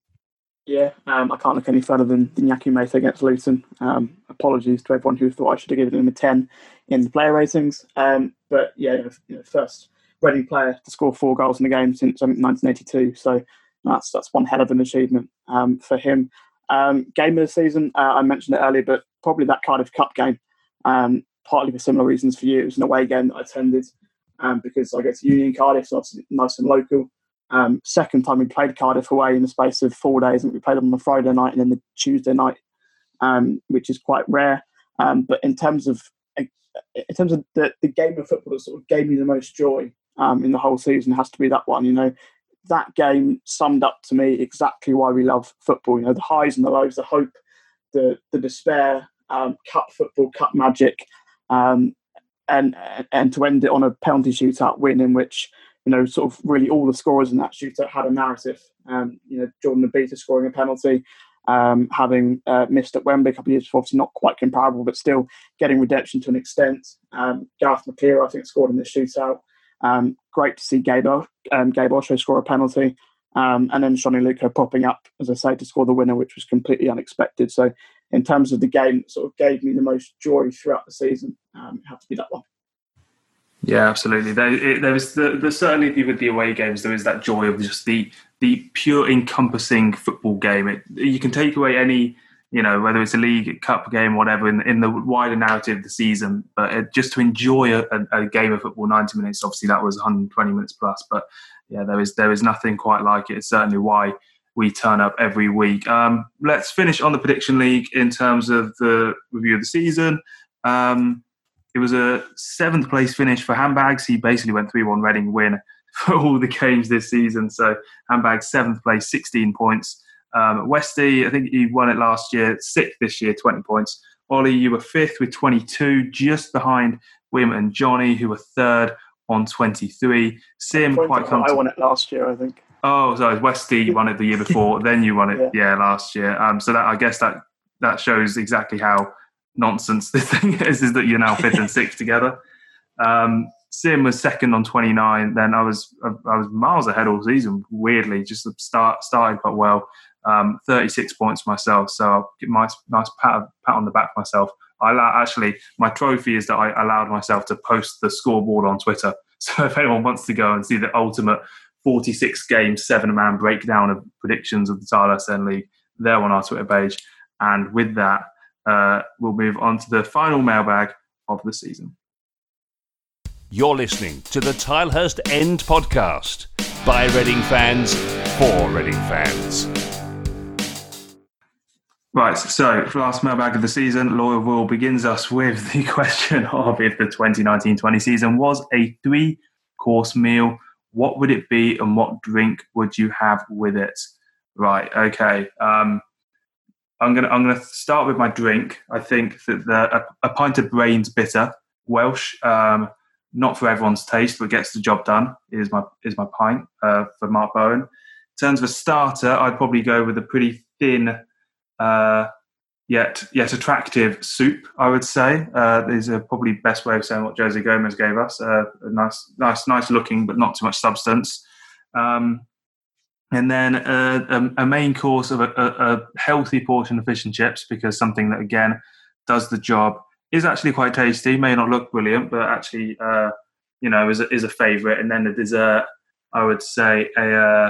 Yeah, um, I can't look any further than, than Yakou Meite against Luton. Um, apologies to everyone who thought I should have given him a ten in the player ratings. Um, but yeah, you know, first Reading player to score four goals in the game since um, nineteen eighty-two. So that's that's one hell of an achievement um, for him. Um, game of the season, uh, I mentioned it earlier, but probably that Cardiff Cup game, um, partly for similar reasons for you. It was an away game that I attended um, because I go to uni in Cardiff, so it's nice and local. Um, second time we played Cardiff away in the space of four days, and we played them on the Friday night and then the Tuesday night, um, which is quite rare. Um, but in terms of in terms of the, the game of football that sort of gave me the most joy um, in the whole season, has to be that one. You know, that game summed up to me exactly why we love football. You know, the highs and the lows, the hope, the the despair, um, cup football, cup magic, um, and and to end it on a penalty shootout win in which, you know, sort of really all the scorers in that shootout had a narrative. Um, you know, Jordan Abita scoring a penalty, um, having uh, missed at Wembley a couple of years before, obviously not quite comparable, but still getting redemption to an extent. Um, Gareth McClear, I think, scored in the shootout. Um, great to see Gabe, um, Gabe Osho score a penalty. Um, and then Sonny Luco popping up, as I say, to score the winner, which was completely unexpected. So in terms of the game that sort of gave me the most joy throughout the season, um, it had to be that one. Yeah, absolutely. There, it, there is the, the certainly with the away games, there is that joy of just the the pure encompassing football game. It, you can take away any you know, whether it's a league, cup game, whatever, in, in the wider narrative of the season. But it, just to enjoy a, a, a game of football, ninety minutes, obviously that was one hundred twenty minutes plus. But yeah, there is there is nothing quite like it. It's certainly why we turn up every week. Um, let's finish on the prediction league in terms of the review of the season. Um, it was a seventh place finish for Handbags. He basically went three one Reading win for all the games this season. So Handbags seventh place, sixteen points. Um, Westy, I think he won it last year, sixth this year, twenty points. Ollie, you were fifth with twenty-two, just behind William and Johnny, who were third on twenty-three. Sim, quite comfortable. I won it last year, I think. Oh, sorry, Westy won it the year before. Then you won it, yeah, yeah last year. Um, so that I guess that that shows exactly how nonsense the thing is, is that you're now fifth and sixth together. Um, Sim was second on twenty-nine. Then I was I was miles ahead all season. Weirdly, just the start started quite well. Um, thirty-six points for myself. So I'll give my nice pat pat on the back for myself. I allow, actually my trophy is that I allowed myself to post the scoreboard on Twitter. So if anyone wants to go and see the ultimate forty-six game, seven man breakdown of predictions of the Tile S N League, they're on our Twitter page. And with that, uh, we'll move on to the final mailbag of the season. You're listening to the Tilehurst End podcast by Reading fans for Reading fans. Right, so for the last mailbag of the season, Laura Will begins us with the question of if the twenty nineteen twenty season was a three-course meal, what would it be and what drink would you have with it? Right, okay. Um, I'm gonna I'm gonna start with my drink. I think that the, a, a pint of Brains Bitter, Welsh, um, not for everyone's taste, but gets the job done, is my is my pint uh, for Mark Bowen. In terms of a starter, I'd probably go with a pretty thin, uh, yet yet attractive soup, I would say. Uh, is a probably best way of saying what Jose Gomez gave us. Uh, a nice, nice, nice looking, but not too much substance. Um, and then a, a, a main course of a, a, a healthy portion of fish and chips, because something that, again, does the job, is actually quite tasty. May not look brilliant, but actually, uh, you know, is a, is a favourite. And then the dessert, I would say a uh,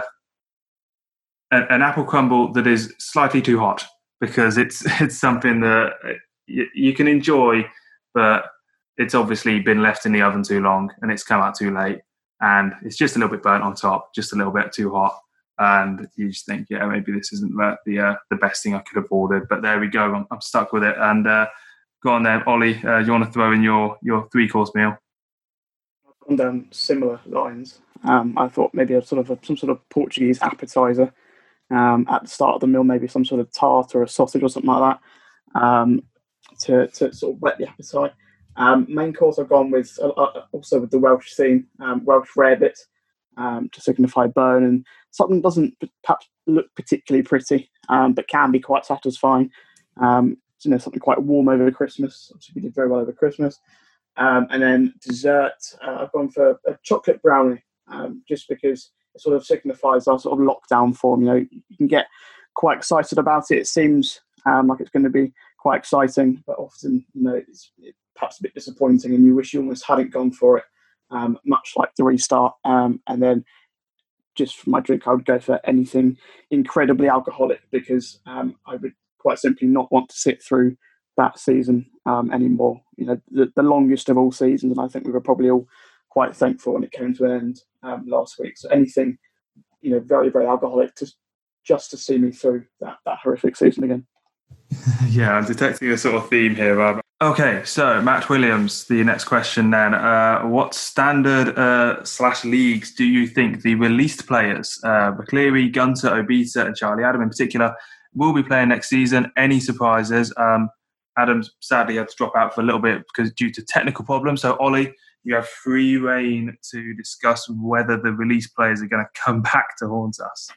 an, an apple crumble that is slightly too hot, because it's it's something that you, you can enjoy, but it's obviously been left in the oven too long and it's come out too late, and it's just a little bit burnt on top, just a little bit too hot. And you just think, yeah, maybe this isn't the the, uh, the best thing I could have ordered. But there we go. I'm, I'm stuck with it. And uh, go on then, Ollie. Uh, you want to throw in your, your three course meal? On down similar lines. Um, I thought maybe a sort of a, some sort of Portuguese appetizer um, at the start of the meal, maybe some sort of tart or a sausage or something like that, um, to to sort of whet the appetite. Um, main course I've gone with uh, also with the Welsh theme, um, Welsh rarebit, um, to signify bone, and something doesn't perhaps look particularly pretty, um, but can be quite satisfying. Um, you know, something quite warm over Christmas. Obviously, we did very well over Christmas. Um, and then dessert, uh, I've gone for a chocolate brownie, um, just because it sort of signifies our sort of lockdown form. You know, you can get quite excited about it. It seems um, like it's going to be quite exciting, but often, you know, it's, it's perhaps a bit disappointing, and you wish you almost hadn't gone for it. Um, much like the restart. Um, and then just for my drink, I would go for anything incredibly alcoholic, because um, I would quite simply not want to sit through that season um, anymore. You know, the, the longest of all seasons, and I think we were probably all quite thankful when it came to an end um, last week. So anything, you know, very, very alcoholic, to just to see me through that, that horrific season again. Yeah, I'm detecting a sort of theme here. Um, okay, so Matt Williams, the next question then. Uh, what standard uh, slash leagues do you think the released players, uh, McCleary, Gunter, Obita and Charlie Adam in particular, will be playing next season? Any surprises? Um, Adam sadly had to drop out for a little bit because due to technical problems. So Ollie, you have free reign to discuss whether the released players are going to come back to haunt us.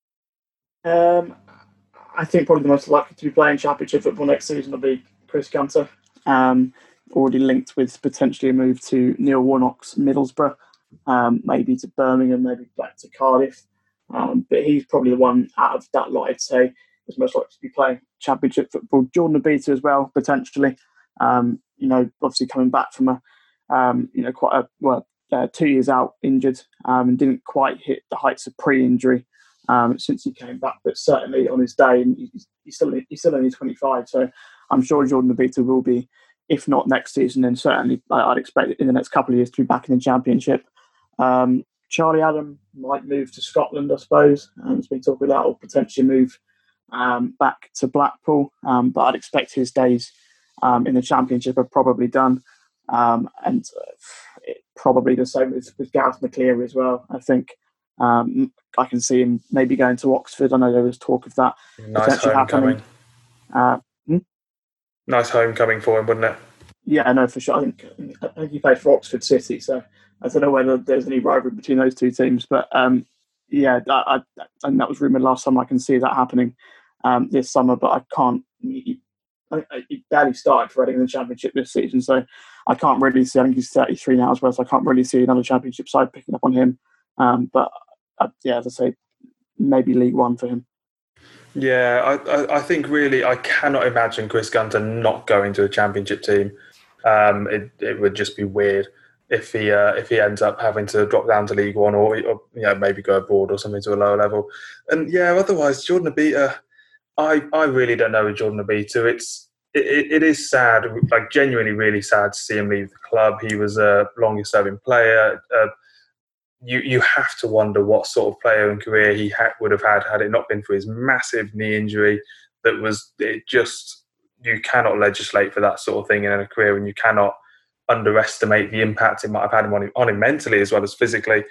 Um, I think probably the most likely to be playing Championship football next season will be Chris Gunter, um, already linked with potentially a move to Neil Warnock's Middlesbrough, um, maybe to Birmingham, maybe back to Cardiff. Um, but he's probably the one out of that lot, I'd say, is most likely to be playing Championship football. Jordan Obita as well, potentially. Um, you know, obviously coming back from a, um, you know, quite a, well, uh, two years out injured, um, and didn't quite hit the heights of pre-injury um, since he came back. But certainly on his day, and he's, he's still he's still only twenty-five, so I'm sure Jordan Obita will be, if not next season, then certainly I'd expect in the next couple of years to be back in the Championship. Um, Charlie Adam might move to Scotland, I suppose. Um, there's been talk of that, or potentially move um, back to Blackpool. Um, but I'd expect his days um, in the Championship are probably done. Um, and uh, it, probably the same with, with Gareth McCleary as well. I think um, I can see him maybe going to Oxford. I know there was talk of that nice potentially happening. Uh, hmm? Nice homecoming for him, wouldn't it? Yeah, no, for sure. I think, I think he played for Oxford City, so I don't know whether there's any rivalry between those two teams. But um, yeah, I, I, and that was rumoured last summer. I can see that happening um, this summer, but I can't. He, I, he barely started for Reading in the Championship this season, so I can't really see. I think he's thirty-three now as well, so I can't really see another Championship side picking up on him. Um, but uh, yeah, as I say, maybe League One for him. Yeah, I, I, I think really I cannot imagine Chris Gunter not going to a Championship team. Um, it it would just be weird if he uh, if he ends up having to drop down to League One, or, or you know, maybe go abroad or something to a lower level. And yeah, otherwise Jordan Obita, I, I really don't know with Jordan Obita. It's it, it is sad, like genuinely really sad to see him leave the club. He was a longest serving player. Uh, you you have to wonder what sort of player and career he ha- would have had had it not been for his massive knee injury. That was it just. You cannot legislate for that sort of thing in a career, and you cannot underestimate the impact it might have had on him, on him mentally as well as physically.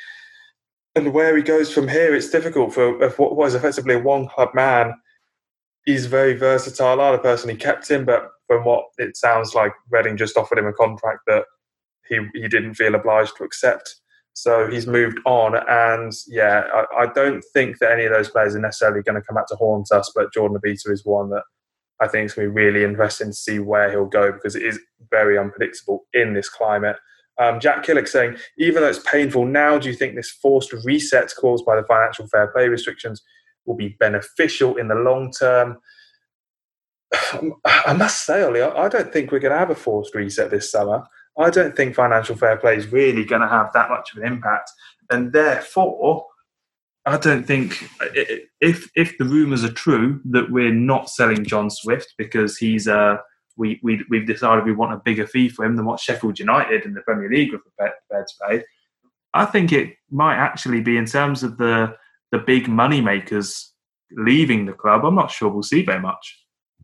And where he goes from here, it's difficult for what was effectively a one-club man. He's very versatile. I personally kept him, but from what it sounds like, Reading just offered him a contract that he he didn't feel obliged to accept. So he's moved on, and yeah, I, I don't think that any of those players are necessarily going to come back to haunt us, but Jordan Obita is one that I think it's going to be really interesting to see where he'll go, because it is very unpredictable in this climate. Um, Jack Killick saying, even though it's painful now, do you think this forced reset caused by the financial fair play restrictions will be beneficial in the long term? I must say, Ollie, I don't think we're going to have a forced reset this summer. I don't think financial fair play is really going to have that much of an impact. And therefore, I don't think, if if the rumours are true that we're not selling John Swift because he's uh, we, we, we've decided we want a bigger fee for him than what Sheffield United in the Premier League are prepared to pay, I think it might actually be, in terms of the, the big money makers leaving the club, I'm not sure we'll see very much.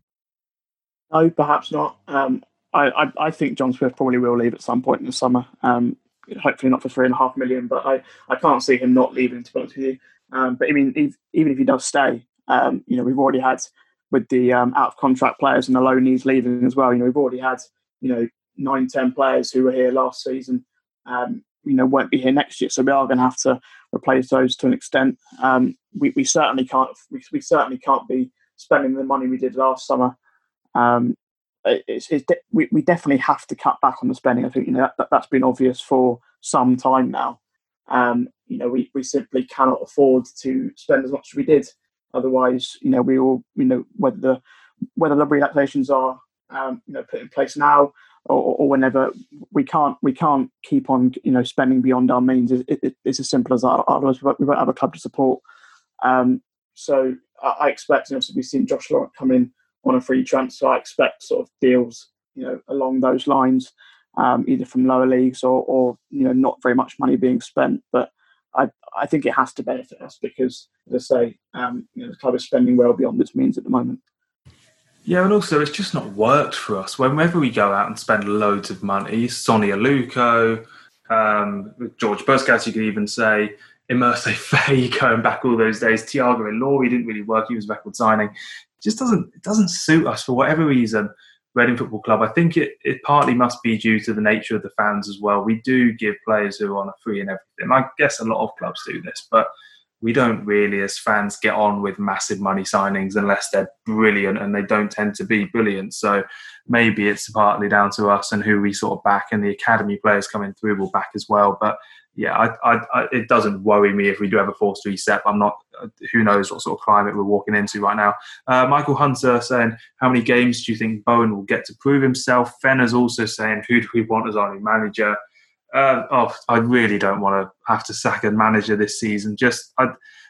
No, perhaps not. Um, I, I, I think John Swift probably will leave at some point in the summer. Um, hopefully not for three and a half million, but I, I can't see him not leaving, to be honest with you. Um, but I mean, if, even if he does stay, um, you know, we've already had with the um, out of contract players and the loanees leaving as well. You know, we've already had, you know, nine, ten players who were here last season, um, you know, won't be here next year. So we are going to have to replace those to an extent. Um, we, we certainly can't. We, we certainly can't be spending the money we did last summer. Um, it's, it's de- we, we definitely have to cut back on the spending. I think, you know, that, that's been obvious for some time now. Um, you know, we, we simply cannot afford to spend as much as we did. Otherwise, you know, we all, you know, whether the whether the relaxations are, um, you know, put in place now or, or whenever, we can't we can't keep on, you know, spending beyond our means. It, it, it's as simple as that. Otherwise, we won't have a club to support. Um, so I, I expect, and obviously we've seen Josh Laurent come in on a free transfer. I expect sort of deals, you know, along those lines. Um, either from lower leagues or, or, you know, not very much money being spent. But I I think it has to benefit us because, as I say, um, you know, the club is spending well beyond its means at the moment. Yeah, and also it's just not worked for us. Whenever we go out and spend loads of money, Sonny Aluko, um, George Busquets, you could even say, Emerse Faye going back all those days, Thiago Ilori didn't really work, he was record signing. It just doesn't, it doesn't suit us for whatever reason. Reading Football Club, I think it, it partly must be due to the nature of the fans as well. We do give players who are on a free and everything. I guess a lot of clubs do this, but we don't really, as fans, get on with massive money signings unless they're brilliant, and they don't tend to be brilliant. So maybe it's partly down to us and who we sort of back, and the academy players coming through will back as well. But yeah, I, I, I, it doesn't worry me if we do have a forced reset. I'm not. Who knows what sort of climate we're walking into right now. Uh, Michael Hunter saying, how many games do you think Bowen will get to prove himself? Fenner's also saying, who do we want as our new manager? Uh, oh, I really don't want to have to sack a manager this season. Just I,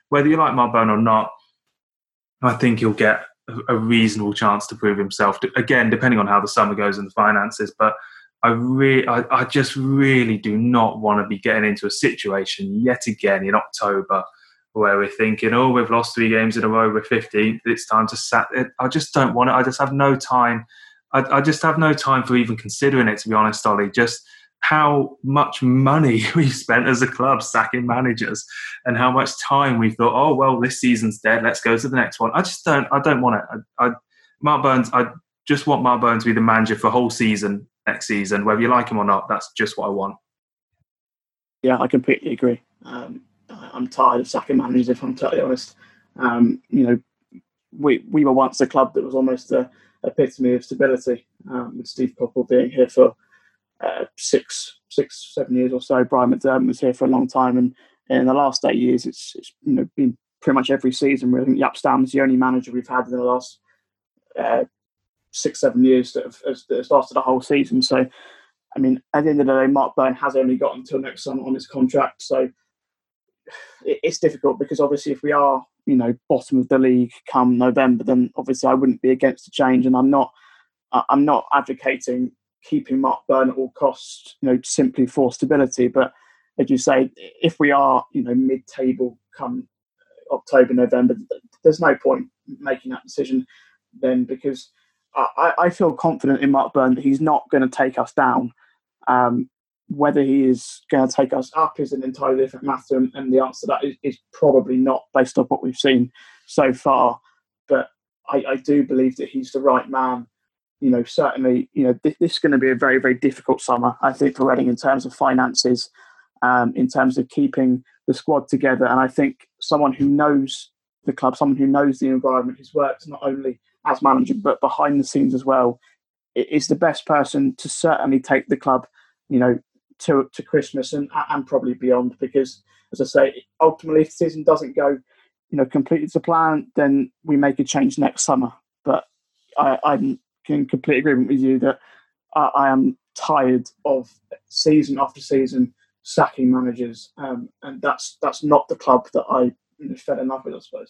whether you like Mark Bowen or not, I think he'll get a reasonable chance to prove himself. Again, depending on how the summer goes and the finances, but I really, I, I just really do not want to be getting into a situation yet again in October where we're thinking, oh, we've lost three games in a row, we're fifteenth, it's time to sat. I just don't want it. I just have no time. I, I just have no time for even considering it, to be honest, Ollie. Just how much money we've spent as a club sacking managers and how much time we've thought, oh, well, this season's dead, let's go to the next one. I just don't, I don't want it. I, I, Mark Bowen, I just want Mark Bowen to be the manager for a whole season next season. Whether you like him or not, that's just what I want. Yeah, I completely agree. Um, I'm tired of sacking managers, if I'm totally honest. Um, you know, we we were once a club that was almost a epitome of stability, um, with Steve Coppell being here for uh, six, six, seven years or so. Brian McDermott was here for a long time, and, and in the last eight years, it's, it's you know been pretty much every season. Really, I think Jaap Stam's the only manager we've had in the last uh, six, seven years that have, that have lasted a whole season. So, I mean, at the end of the day, Mark Bowen has only got until next summer on his contract. So it, it's difficult because obviously, if we are you know bottom of the league come November, then obviously I wouldn't be against the change, and I'm not. I'm not advocating keeping Mark Bowen at all costs, you know, simply for stability. But as you say, if we are, you know, mid-table come October, November, there's no point making that decision then, because I, I feel confident in Mark Bowen that he's not going to take us down. Um, whether he is going to take us up is an entirely different matter, and, and the answer to that is, is probably not, based on what we've seen so far. But I, I do believe that he's the right man. You know, certainly, you know, this, this is going to be a very, very difficult summer, I think, for Reading in terms of finances, um, in terms of keeping the squad together. And I think someone who knows the club, someone who knows the environment, who's worked not only as manager, but behind the scenes as well, is the best person to certainly take the club, you know, to to Christmas and and probably beyond. Because, as I say, ultimately, if the season doesn't go, you know, completely to plan, then we make a change next summer. But I, I'm in complete agreement with you that I, I am tired of season after season sacking managers, um, and that's that's not the club that I you know, fell in love with, I suppose.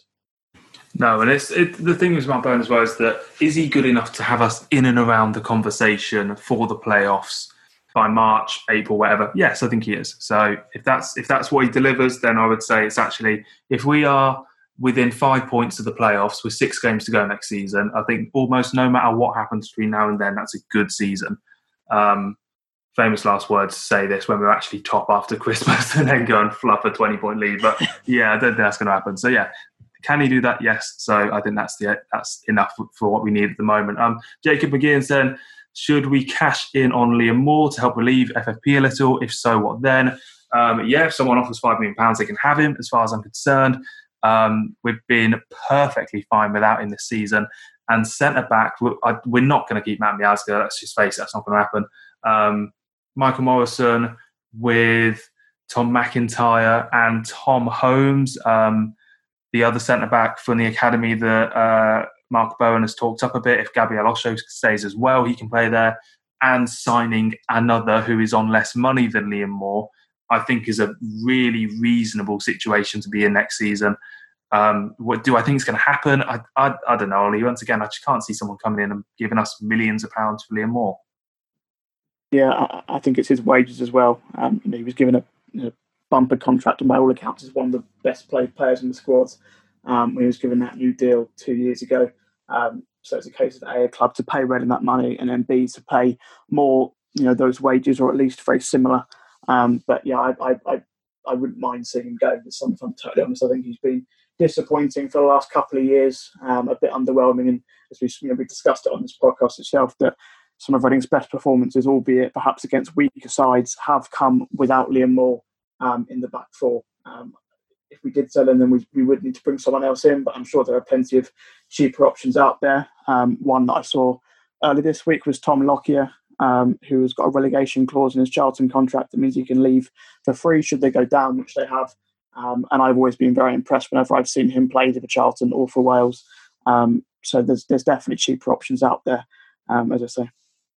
No, and it's it, the thing with Mark Bowen as well is that is he good enough to have us in and around the conversation for the playoffs by March, April, whatever? Yes, I think he is. So if that's if that's what he delivers, then I would say it's actually, if we are within five points of the playoffs with six games to go next season, I think almost no matter what happens between now and then, that's a good season. Um, famous last words to say this when we're actually top after Christmas and then go and fluff a twenty-point lead. But yeah, I don't think that's going to happen. So yeah, can he do that? Yes. So I think that's the that's enough for what we need at the moment. Um, Jacob McGeehan said, should we cash in on Liam Moore to help relieve F F P a little? If so, what then? Um, yeah, if someone offers five million pounds, they can have him, as far as I'm concerned. Um, we've been perfectly fine without him this season. And centre-back, we're, we're not going to keep Matt Miazga. Let's just face it, that's not going to happen. Um, Michael Morrison with Tom McIntyre and Tom Holmes, um, the other centre-back from the academy that uh, Mark Bowen has talked up a bit. If Gabriel Osho stays as well, he can play there. And signing another who is on less money than Liam Moore, I think is a really reasonable situation to be in next season. Um, what do I think is going to happen? I, I, I don't know, Ollie. Once again, I just can't see someone coming in and giving us millions of pounds for Liam Moore. Yeah, I, I think it's his wages as well. Um, you know, he was given a you know, bumper contract, and by all accounts, is one of the best played players in the squad um, when he was given that new deal two years ago. Um, so it's a case of A, a club to pay Reading that money, and then B, to pay more, you know, those wages, or at least very similar. Um, but yeah, I, I, I, I wouldn't mind seeing him go this summer, if I'm totally honest. I think he's been disappointing for the last couple of years, um, a bit underwhelming. And as we, you know, we discussed it on this podcast itself, that some of Reading's best performances, albeit perhaps against weaker sides, have come without Liam Moore um, in the back four. Um, if we did sell him, then we, we would need to bring someone else in, but I'm sure there are plenty of cheaper options out there. Um, one that I saw early this week was Tom Lockyer, um, who's got a relegation clause in his Charlton contract that means he can leave for free should they go down, which they have. Um, and I've always been very impressed whenever I've seen him play for Charlton or for Wales. Um, so there's there's definitely cheaper options out there, um, as I say.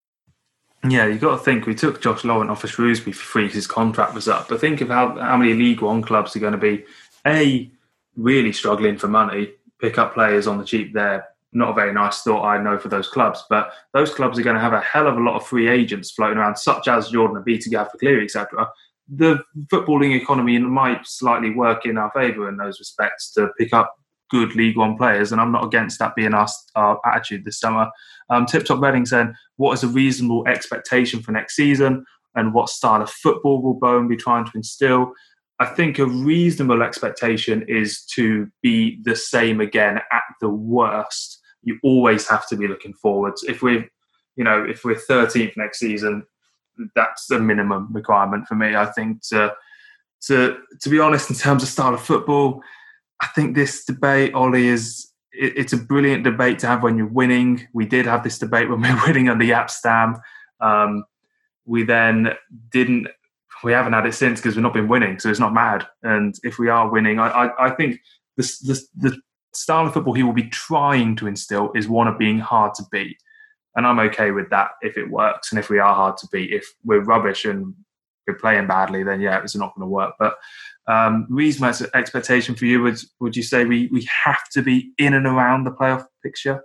Yeah, you've got to think, we took Josh Laurent off of Shrewsbury for free because his contract was up. But think of how, how many League One clubs are going to be, A, really struggling for money, pick up players on the cheap there. Not a very nice thought, I know, for those clubs. But those clubs are going to have a hell of a lot of free agents floating around, such as Jordan Abiti, Gaffer Cleary, et cetera. The footballing economy might slightly work in our favour in those respects to pick up good League One players, and I'm not against that being our, our attitude this summer. Um, Tip Top Reading saying, what is a reasonable expectation for next season, and what style of football will Bowen be trying to instill? I think a reasonable expectation is to be the same again at the worst. You always have to be looking forwards. If we're, you know, if we're thirteenth next season, that's the minimum requirement for me. I think to to to be honest, in terms of style of football, I think this debate, Ollie, is it, it's a brilliant debate to have when you're winning. We did have this debate when we were winning under Jaap Stam. Um, we then didn't. We haven't had it since because we've not been winning, so it's not mad. And if we are winning, I, I, I think the, the, the style of football he will be trying to instill is one of being hard to beat. And I'm okay with that if it works. And if we are hard to beat, if we're rubbish and we're playing badly, then yeah, it's not going to work. But um, reasonable expectation for you, would, would you say we, we have to be in and around the playoff picture?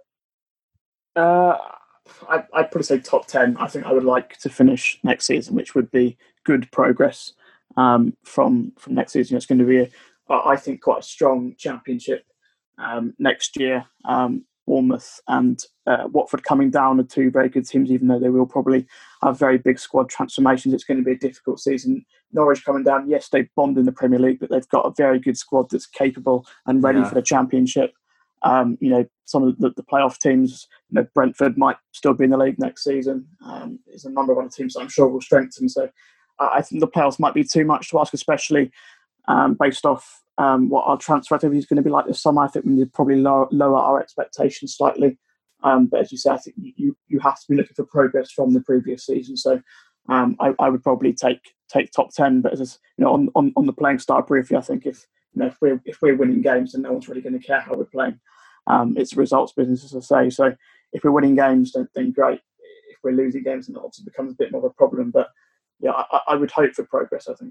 Uh, I, I'd probably say top ten. I think I would like to finish next season, which would be good progress um, from from next season. It's going to be, a, I think, quite a strong championship um, next year. Um, Bournemouth and uh, Watford coming down are two very good teams, even though they will probably have very big squad transformations. It's going to be a difficult season. Norwich coming down, yes, they bombed in the Premier League, but they've got a very good squad that's capable and ready yeah. for the championship. Um, you know, some of the, the playoff teams, you know, Brentford might still be in the league next season. Um, there's a number of other teams that I'm sure will strengthen. So uh, I think the playoffs might be too much to ask, especially um, based off um, what our transfer activity is going to be like this summer. I think we need to probably lower, lower our expectations slightly. Um, but as you say, I think you, you have to be looking for progress from the previous season. So um, I, I would probably take take top ten. But as you know, on, on, on the playing style briefly, I think if you know if we're if we're winning games, then no one's really going to care how we're playing. Um, it's a results business, as I say. So if we're winning games, then, then great. If we're losing games, then it obviously becomes a bit more of a problem. But yeah, I, I would hope for progress, I think.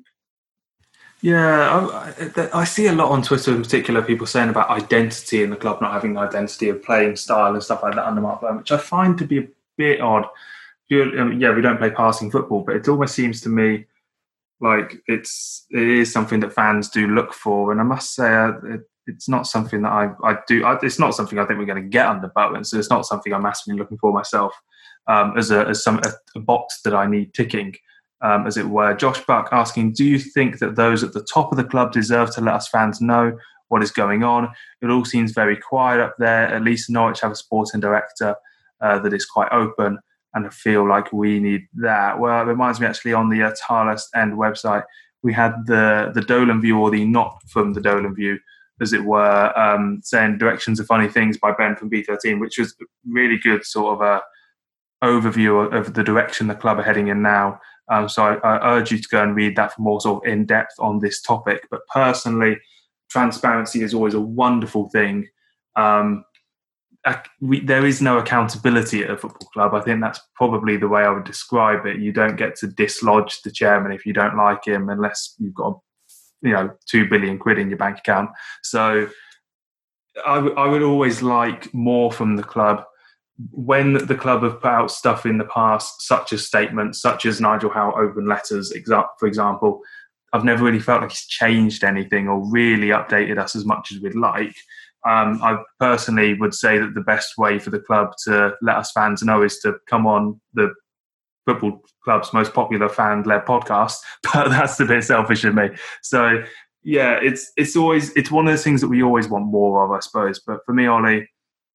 Yeah, I, I see a lot on Twitter in particular, people saying about identity in the club, not having an identity of playing style and stuff like that under Mark Bowen, which I find to be a bit odd. I mean, yeah, we don't play passing football, but it almost seems to me like it's it is something that fans do look for. And I must say, uh, it, it's not something that I, I do. I, it's not something I think we're going to get under Bowen. So it's not something I'm massively looking for myself um, as a as some a, a box that I need ticking, um, as it were. Josh Buck asking, do you think that those at the top of the club deserve to let us fans know what is going on? It all seems very quiet up there. At least Norwich have a sporting director uh, that is quite open, and I feel like we need that. Well, it reminds me actually on the uh, Tilehurst End website, we had the the Dolan View, or the not from the Dolan View, as it were, um, saying Directions of Funny Things by Ben from B thirteen, which was really good sort of a overview of, of the direction the club are heading in now. Um, so I, I urge you to go and read that for more sort of in-depth on this topic. But personally, transparency is always a wonderful thing. Um, we, there is no accountability at a football club. I think that's probably the way I would describe it. You don't get to dislodge the chairman if you don't like him, unless you've got, you know, two billion quid in your bank account. So I, w- I would always like more from the club. When the club have put out stuff in the past, such as statements, such as Nigel Howe open letters, for example, I've never really felt like he's changed anything or really updated us as much as we'd like. Um, I personally would say that the best way for the club to let us fans know is to come on the football club's most popular fan-led podcast, but that's a bit selfish of me. So, yeah, it's it's always it's one of those things that we always want more of, I suppose. But for me, Ollie,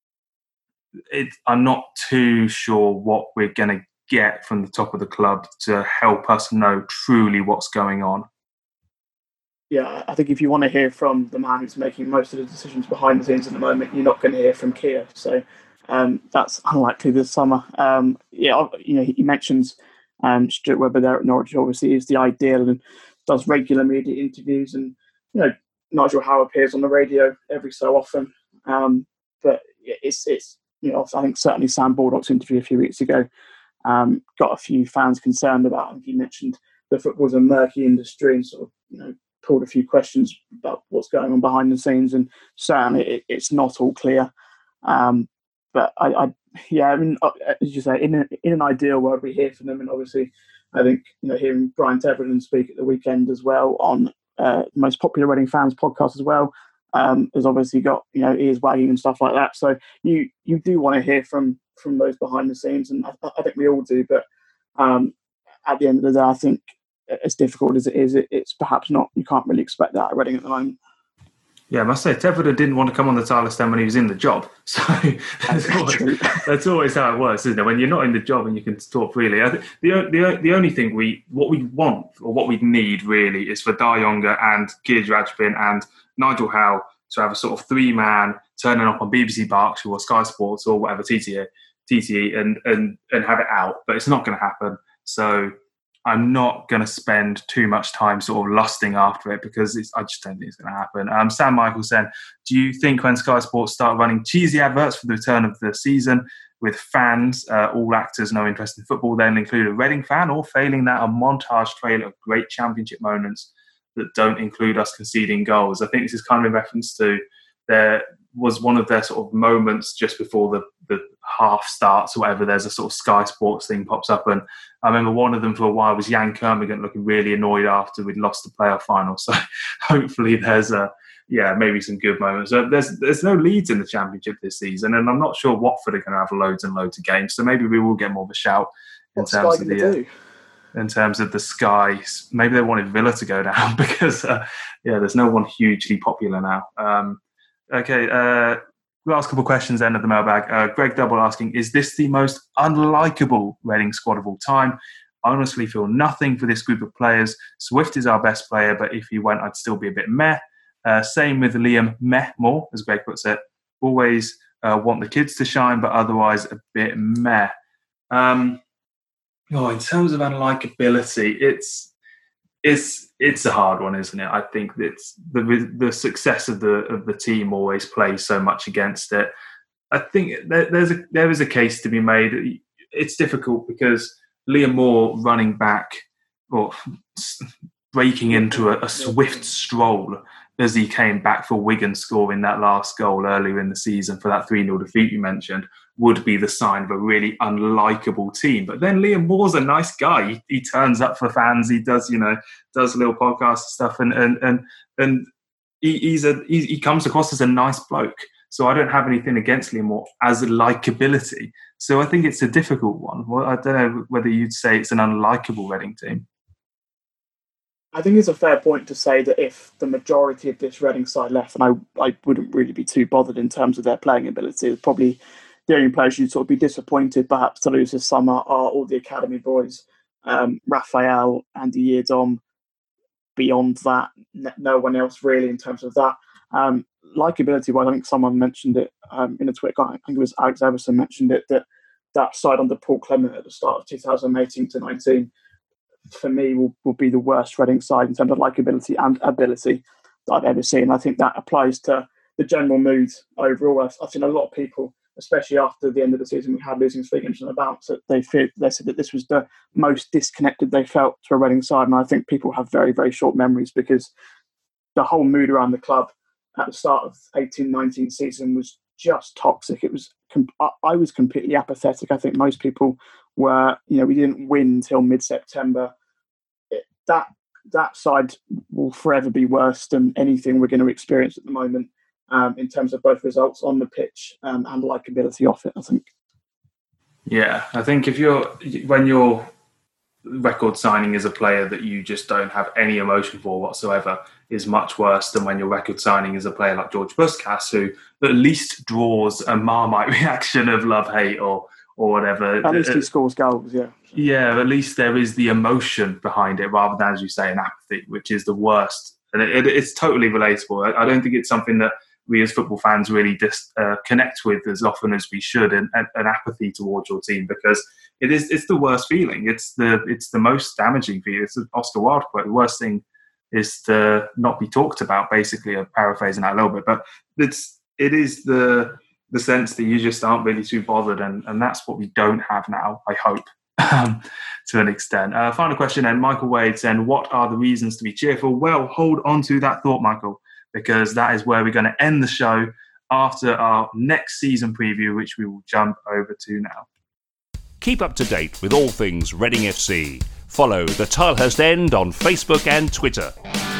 it, I'm not too sure what we're going to get from the top of the club to help us know truly what's going on. Yeah, I think if you want to hear from the man who's making most of the decisions behind the scenes at the moment, you're not going to hear from Keir. So um, that's unlikely this summer. Um, yeah, you know, he mentions um, Stuart Webber there at Norwich. Obviously, is the ideal and does regular media interviews, and you know, Nigel Howe appears on the radio every so often. Um, but it's it's you know, I think certainly Sam Baldock's interview a few weeks ago um, got a few fans concerned about. And he mentioned the football's a murky industry and sort of you know. called a few questions about what's going on behind the scenes, and certainly it, it's not all clear. Um, but I, I, yeah, I mean, as you say, in a, in an ideal world, we hear from them, and obviously, I think you know hearing Brian Teverden speak at the weekend as well on uh, the most popular Reading Fans podcast as well. Um, has obviously got you know ears wagging and stuff like that. So you you do want to hear from from those behind the scenes, and I, I think we all do. But um, at the end of the day, I think as difficult as it is, it, it's perhaps not. You can't really expect that at Reading at the moment. Yeah, I must say, Teverden didn't want to come on the Tyler stand when he was in the job. So that's always, that's always how it works, isn't it? When you're not in the job and you can talk freely. I think the, the, the only thing we, what we want or what we need really is for Dai Yonga and Geert Rajpin and Nigel Howe to have a sort of three-man turning up on B B C Berkshire or Sky Sports or whatever, T T E, and, and, and have it out. But it's not going to happen. So I'm not going to spend too much time sort of lusting after it because it's, I just don't think it's going to happen. Um, Sam Michael said, do you think when Sky Sports start running cheesy adverts for the return of the season with fans, uh, all actors, no interest in football, then include a Reading fan, or failing that, a montage trailer of great championship moments that don't include us conceding goals? I think this is kind of in reference to there was one of their sort of moments just before the, the half starts or whatever. There's a sort of Sky Sports thing pops up, and I remember one of them for a while was Jan Kermorgant looking really annoyed after we'd lost the playoff final. So hopefully there's a yeah maybe some good moments. So there's there's no Leeds in the Championship this season, and I'm not sure Watford are going to have loads and loads of games. So maybe we will get more of a shout in What's terms Sky of the. gonna do? In terms of the Sky, maybe they wanted Villa to go down because, uh, yeah, there's no one hugely popular now. Um, okay, uh, last couple of questions then of the mailbag. Uh, Greg Double asking, is this the most unlikable Reading squad of all time? I honestly feel nothing for this group of players. Swift is our best player, but if he went, I'd still be a bit meh. Uh, same with Liam Meh more, as Greg puts it. Always uh, want the kids to shine, but otherwise a bit meh. Um, Oh, in terms of unlikability, it's it's it's a hard one, isn't it? I think it's the the success of the of the team always plays so much against it. I think there, there's a there is a case to be made. It's difficult because Liam Moore running back or breaking into a, a swift stroll as he came back for Wigan scoring that last goal earlier in the season for that three nil defeat you mentioned would be the sign of a really unlikable team. But then Liam Moore's a nice guy. He, he turns up for fans. He does, you know, does little podcast stuff, and and and and he, he's a he, he comes across as a nice bloke. So I don't have anything against Liam Moore as a likability. So I think it's a difficult one. Well, I don't know whether you'd say it's an unlikable Reading team. I think it's a fair point to say that if the majority of this Reading side left, and I, I wouldn't really be too bothered in terms of their playing ability, it's probably the only players you'd sort of be disappointed perhaps to lose this summer are all the academy boys, um, Raphael, Andy Yiadom. Beyond that, no one else really in terms of that. Um, Likeability-wise, I think someone mentioned it um, in a tweet. I think it was Alex Everson mentioned it, that that side under Paul Clement at the start of two thousand eighteen to nineteen, for me, will, will be the worst Reading side in terms of likeability and ability that I've ever seen. I think that applies to the general mood overall. I've, I've seen a lot of people, especially after the end of the season, we had losing three games in a bounce, that they feared, they said that this was the most disconnected they felt to a Reading side. And I think people have very, very short memories because the whole mood around the club at the start of eighteen nineteen season was just toxic. It was, I was completely apathetic. I think most people were, you know, we didn't win until mid-September. It, that that side will forever be worse than anything we're going to experience at the moment um, in terms of both results on the pitch um, and likability off it, I think. Yeah, I think if you're, when you're record signing as a player that you just don't have any emotion for whatsoever is much worse than when you're record signing as a player like George Puskas, who at least draws a Marmite reaction of love-hate or or whatever. At least he scores goals, yeah. Yeah, at least there is the emotion behind it rather than, as you say, an apathy, which is the worst. And it, it, it's totally relatable. I, I don't think it's something that we as football fans really dis, uh, connect with as often as we should, and, and, an apathy towards your team, because it is it's the worst feeling. It's the it's the most damaging feeling. It's an Oscar Wilde quote. The worst thing is to not be talked about, basically. I'm paraphrasing that a little bit, but it's it is the the sense that you just aren't really too bothered, and, and that's what we don't have now, I hope. um, to an extent. Uh, final question then, Michael Wade saying, what are the reasons to be cheerful? Well, hold on to that thought, Michael, because that is where we're going to end the show after our next season preview, which we will jump over to now. Keep up to date with all things Reading F C. Follow the Tilehurst End on Facebook and Twitter.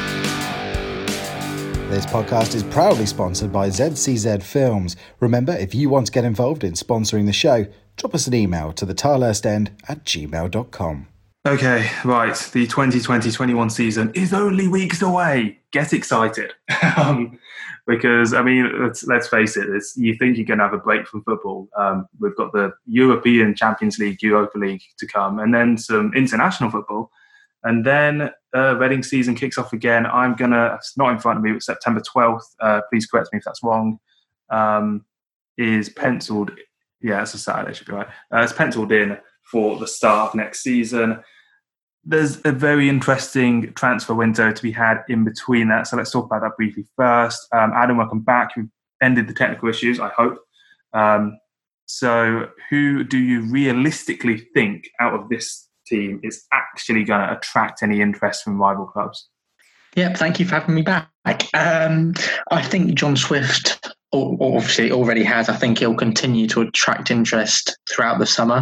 This podcast is proudly sponsored by Z C Z Films. Remember, if you want to get involved in sponsoring the show, drop us an email to the tilehurst end at gmail dot com. Okay, right. The twenty twenty twenty-one season is only weeks away. Get excited. um, because, I mean, let's, let's face it, it's, you think you're going to have a break from football. Um, we've got the European Champions League, Europa League to come, and then some international football. And then uh, Reading season kicks off again. I'm going to, it's not in front of me, but September twelfth, uh, please correct me if that's wrong, um, is penciled. Yeah, it's a Saturday, should be right. Uh, it's penciled in for the start of next season. There's a very interesting transfer window to be had in between that. So let's talk about that briefly first. Um, Adam, welcome back. We've ended the technical issues, I hope. Um, so who do you realistically think out of this team is actually going to attract any interest from rival clubs? Yep, thank you for having me back. Um, I think John Swift obviously already has. I think he'll continue to attract interest throughout the summer.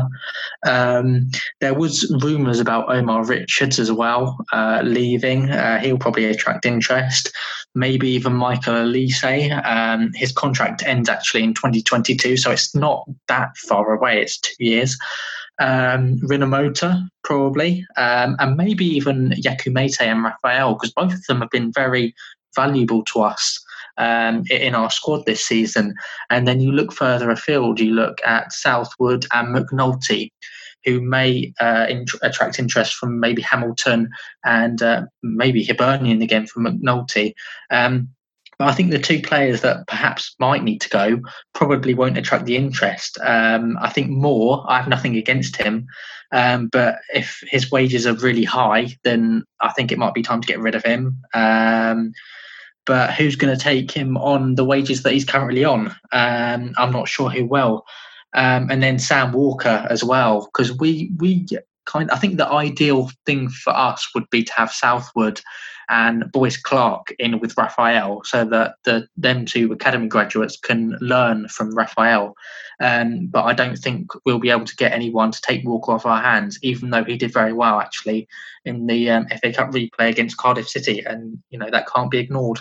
Um, there was rumours about Omar Richards as well uh, leaving. Uh, he'll probably attract interest. Maybe even Michael Elise. Um, his contract ends actually in twenty twenty-two, so it's not that far away. It's two years. Um, Rinomota, probably, um, and maybe even Yakumete and Raphael, because both of them have been very valuable to us um, in our squad this season. And then you look further afield, you look at Southwood and McNulty, who may uh, int- attract interest from maybe Hamilton and uh, maybe Hibernian again from McNulty. Um, But I think the two players that perhaps might need to go probably won't attract the interest. Um, I think Moore, I have nothing against him, um, but if his wages are really high, then I think it might be time to get rid of him. Um, but who's going to take him on the wages that he's currently on? Um, I'm not sure who will. Um, and then Sam Walker as well, because we we kind. I think the ideal thing for us would be to have Southwood and Boyce Clark in with Raphael, so that the them two academy graduates can learn from Raphael. Um, but I don't think we'll be able to get anyone to take Walker off our hands, even though he did very well actually in the um, F A Cup replay against Cardiff City, and you know that can't be ignored.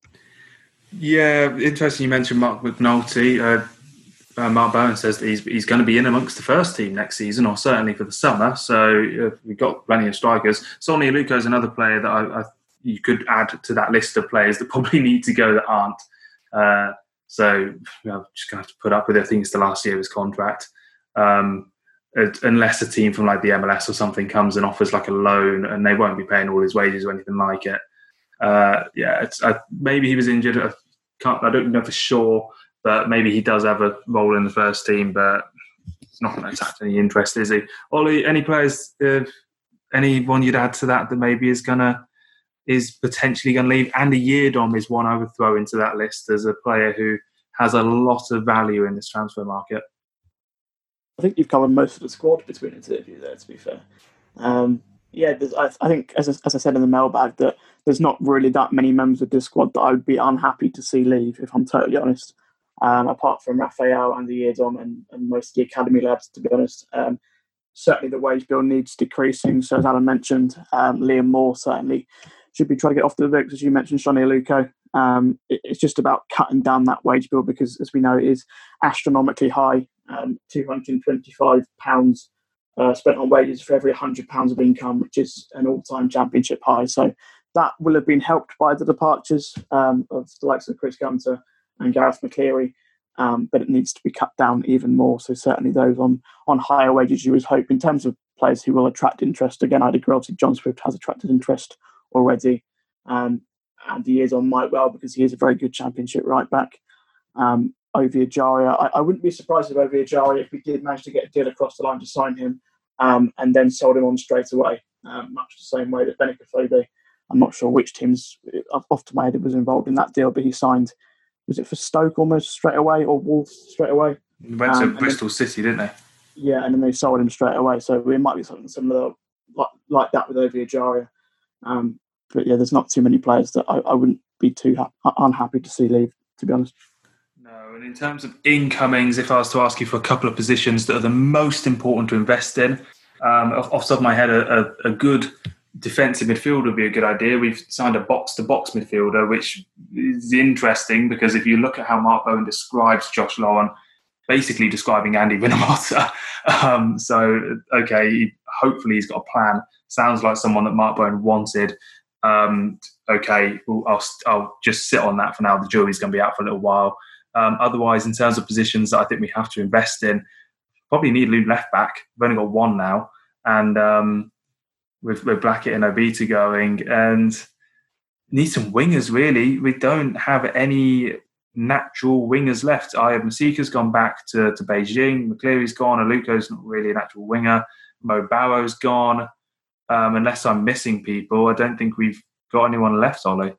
Yeah, interesting. You mentioned Mark McNulty. Uh, uh, Mark Bowen says that he's he's going to be in amongst the first team next season, or certainly for the summer. So uh, we've got plenty of strikers. Sonny Aluko is another player that I. I you could add to that list of players that probably need to go that aren't. Uh, so you know, I'm just going to have to put up with it. I think it's the last year of his contract. Um, it, unless a team from like the M L S or something comes and offers like a loan, and they won't be paying all his wages or anything like it. Uh, yeah, it's, I, maybe he was injured. I, can't, I don't know for sure, but maybe he does have a role in the first team, but it's not going to attract any interest, is he? Ollie, any players, uh, anyone you'd add to that that maybe is going to is potentially going to leave? Andy Yeardom is one I would throw into that list as a player who has a lot of value in this transfer market. I think you've covered most of the squad between the two of you there, to be fair. Um, yeah, I, I think, as, as I said in the mailbag, that there's not really that many members of this squad that I would be unhappy to see leave, if I'm totally honest. Um, apart from Raphael, Andy Yeardom, and, and most of the academy lads, to be honest. Um, certainly the wage bill needs decreasing. So as Alan mentioned, um, Liam Moore certainly should be trying to get off the books, as you mentioned, Sonny Aluko. Um, it, it's just about cutting down that wage bill because, as we know, it is astronomically high. Um, two hundred twenty-five pounds uh, spent on wages for every one hundred pounds of income, which is an all-time championship high. So that will have been helped by the departures um, of the likes of Chris Gunter and Gareth McCleary, um, but it needs to be cut down even more. So certainly those on, on higher wages, you would hope. In terms of players who will attract interest, again, I'd agree. Obviously, John Swift has attracted interest already, um, and he is on might well because he is a very good championship right back. Um, Ovie Ejaria, I, I wouldn't be surprised if Ovie Ejaria, if we did manage to get a deal across the line to sign him, um, and then sold him on straight away, um, much the same way that Benik Afobe. I'm not sure which teams off the top of my head was involved in that deal, but he signed, was it for Stoke almost straight away or Wolves straight away? He went to um, Bristol then, City, didn't they? Yeah, and then they sold him straight away. So it might be something similar like, like that with Ovie Ejaria. Um, but yeah, there's not too many players that I, I wouldn't be too ha- unhappy to see leave, to be honest. No, and in terms of incomings, if I was to ask you for a couple of positions that are the most important to invest in, um, off, off the top of my head, a, a, a good defensive midfielder would be a good idea. We've signed a box-to-box midfielder, which is interesting because if you look at how Mark Bowen describes Josh Lowen, basically describing Andy Wintermotter. Um, so, okay, hopefully he's got a plan. Sounds like someone that Mark Bowen wanted. Um, okay, well, I'll, I'll just sit on that for now. The jury's going to be out for a little while. Um, otherwise, in terms of positions that I think we have to invest in, probably need a left back. We've only got one now. And um, with, with Blackett and Obita going, and need some wingers, really. We don't have any natural wingers left. Ayab Masika's gone back to, to Beijing. McCleary's gone. Aluko's not really an actual winger. Mo Barrow's gone. Um, unless I'm missing people, I don't think we've got anyone left, Ollie.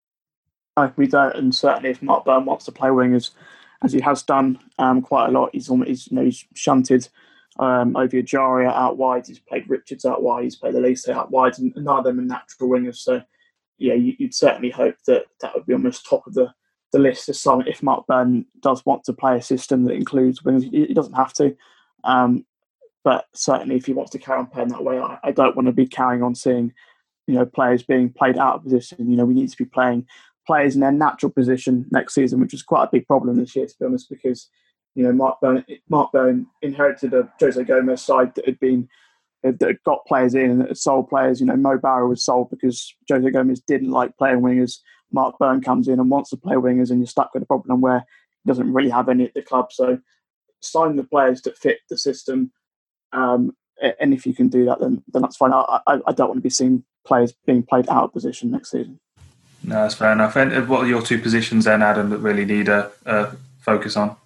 No, we don't. And certainly if Mark Byrne wants to play wingers, as he has done um, quite a lot, he's, almost, he's, you know, he's shunted um, Ovie Ejaria out wide. He's played Richards out wide. He's played Elise out wide. And none of them are natural wingers. So, yeah, you, you'd certainly hope that that would be almost top of the the list is some if Mark Byrne does want to play a system that includes wingers. He, he doesn't have to. Um, but certainly if he wants to carry on playing that way, I, I don't want to be carrying on seeing, you know, players being played out of position. You know, we need to be playing players in their natural position next season, which is quite a big problem this year, to be honest, because, you know, Mark Byrne, Mark Byrne inherited a Jose Gomez side that had been that had got players in and that had sold players. You know, Mo Barrow was sold because Jose Gomez didn't like playing wingers. Mark Byrne comes in and wants to play wingers, and you're stuck with a problem where he doesn't really have any at the club. So sign the players that fit the system, um, and if you can do that, then then that's fine. I, I, I don't want to be seeing players being played out of position next season. No, that's fair enough. And what are your two positions then, Adam, that really need a, a focus on?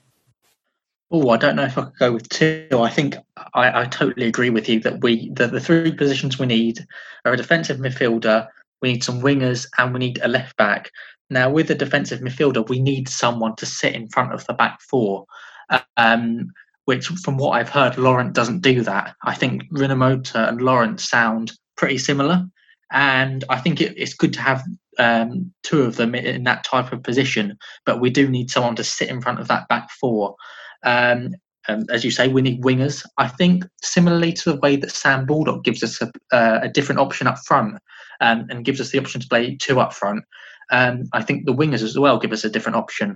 Oh, I don't know if I could go with two. I think I, I totally agree with you that we the, the three positions we need are a defensive midfielder, we need some wingers, and we need a left back. Now, with a defensive midfielder, we need someone to sit in front of the back four, um, which, from what I've heard, Laurent doesn't do that. I think Rinomhota and Laurent sound pretty similar, and I think it, it's good to have um, two of them in that type of position, but we do need someone to sit in front of that back four. Um, um, as you say, we need wingers. I think similarly to the way that Sam Baldock gives us a, uh, a different option up front um, and gives us the option to play two up front, um, I think the wingers as well give us a different option.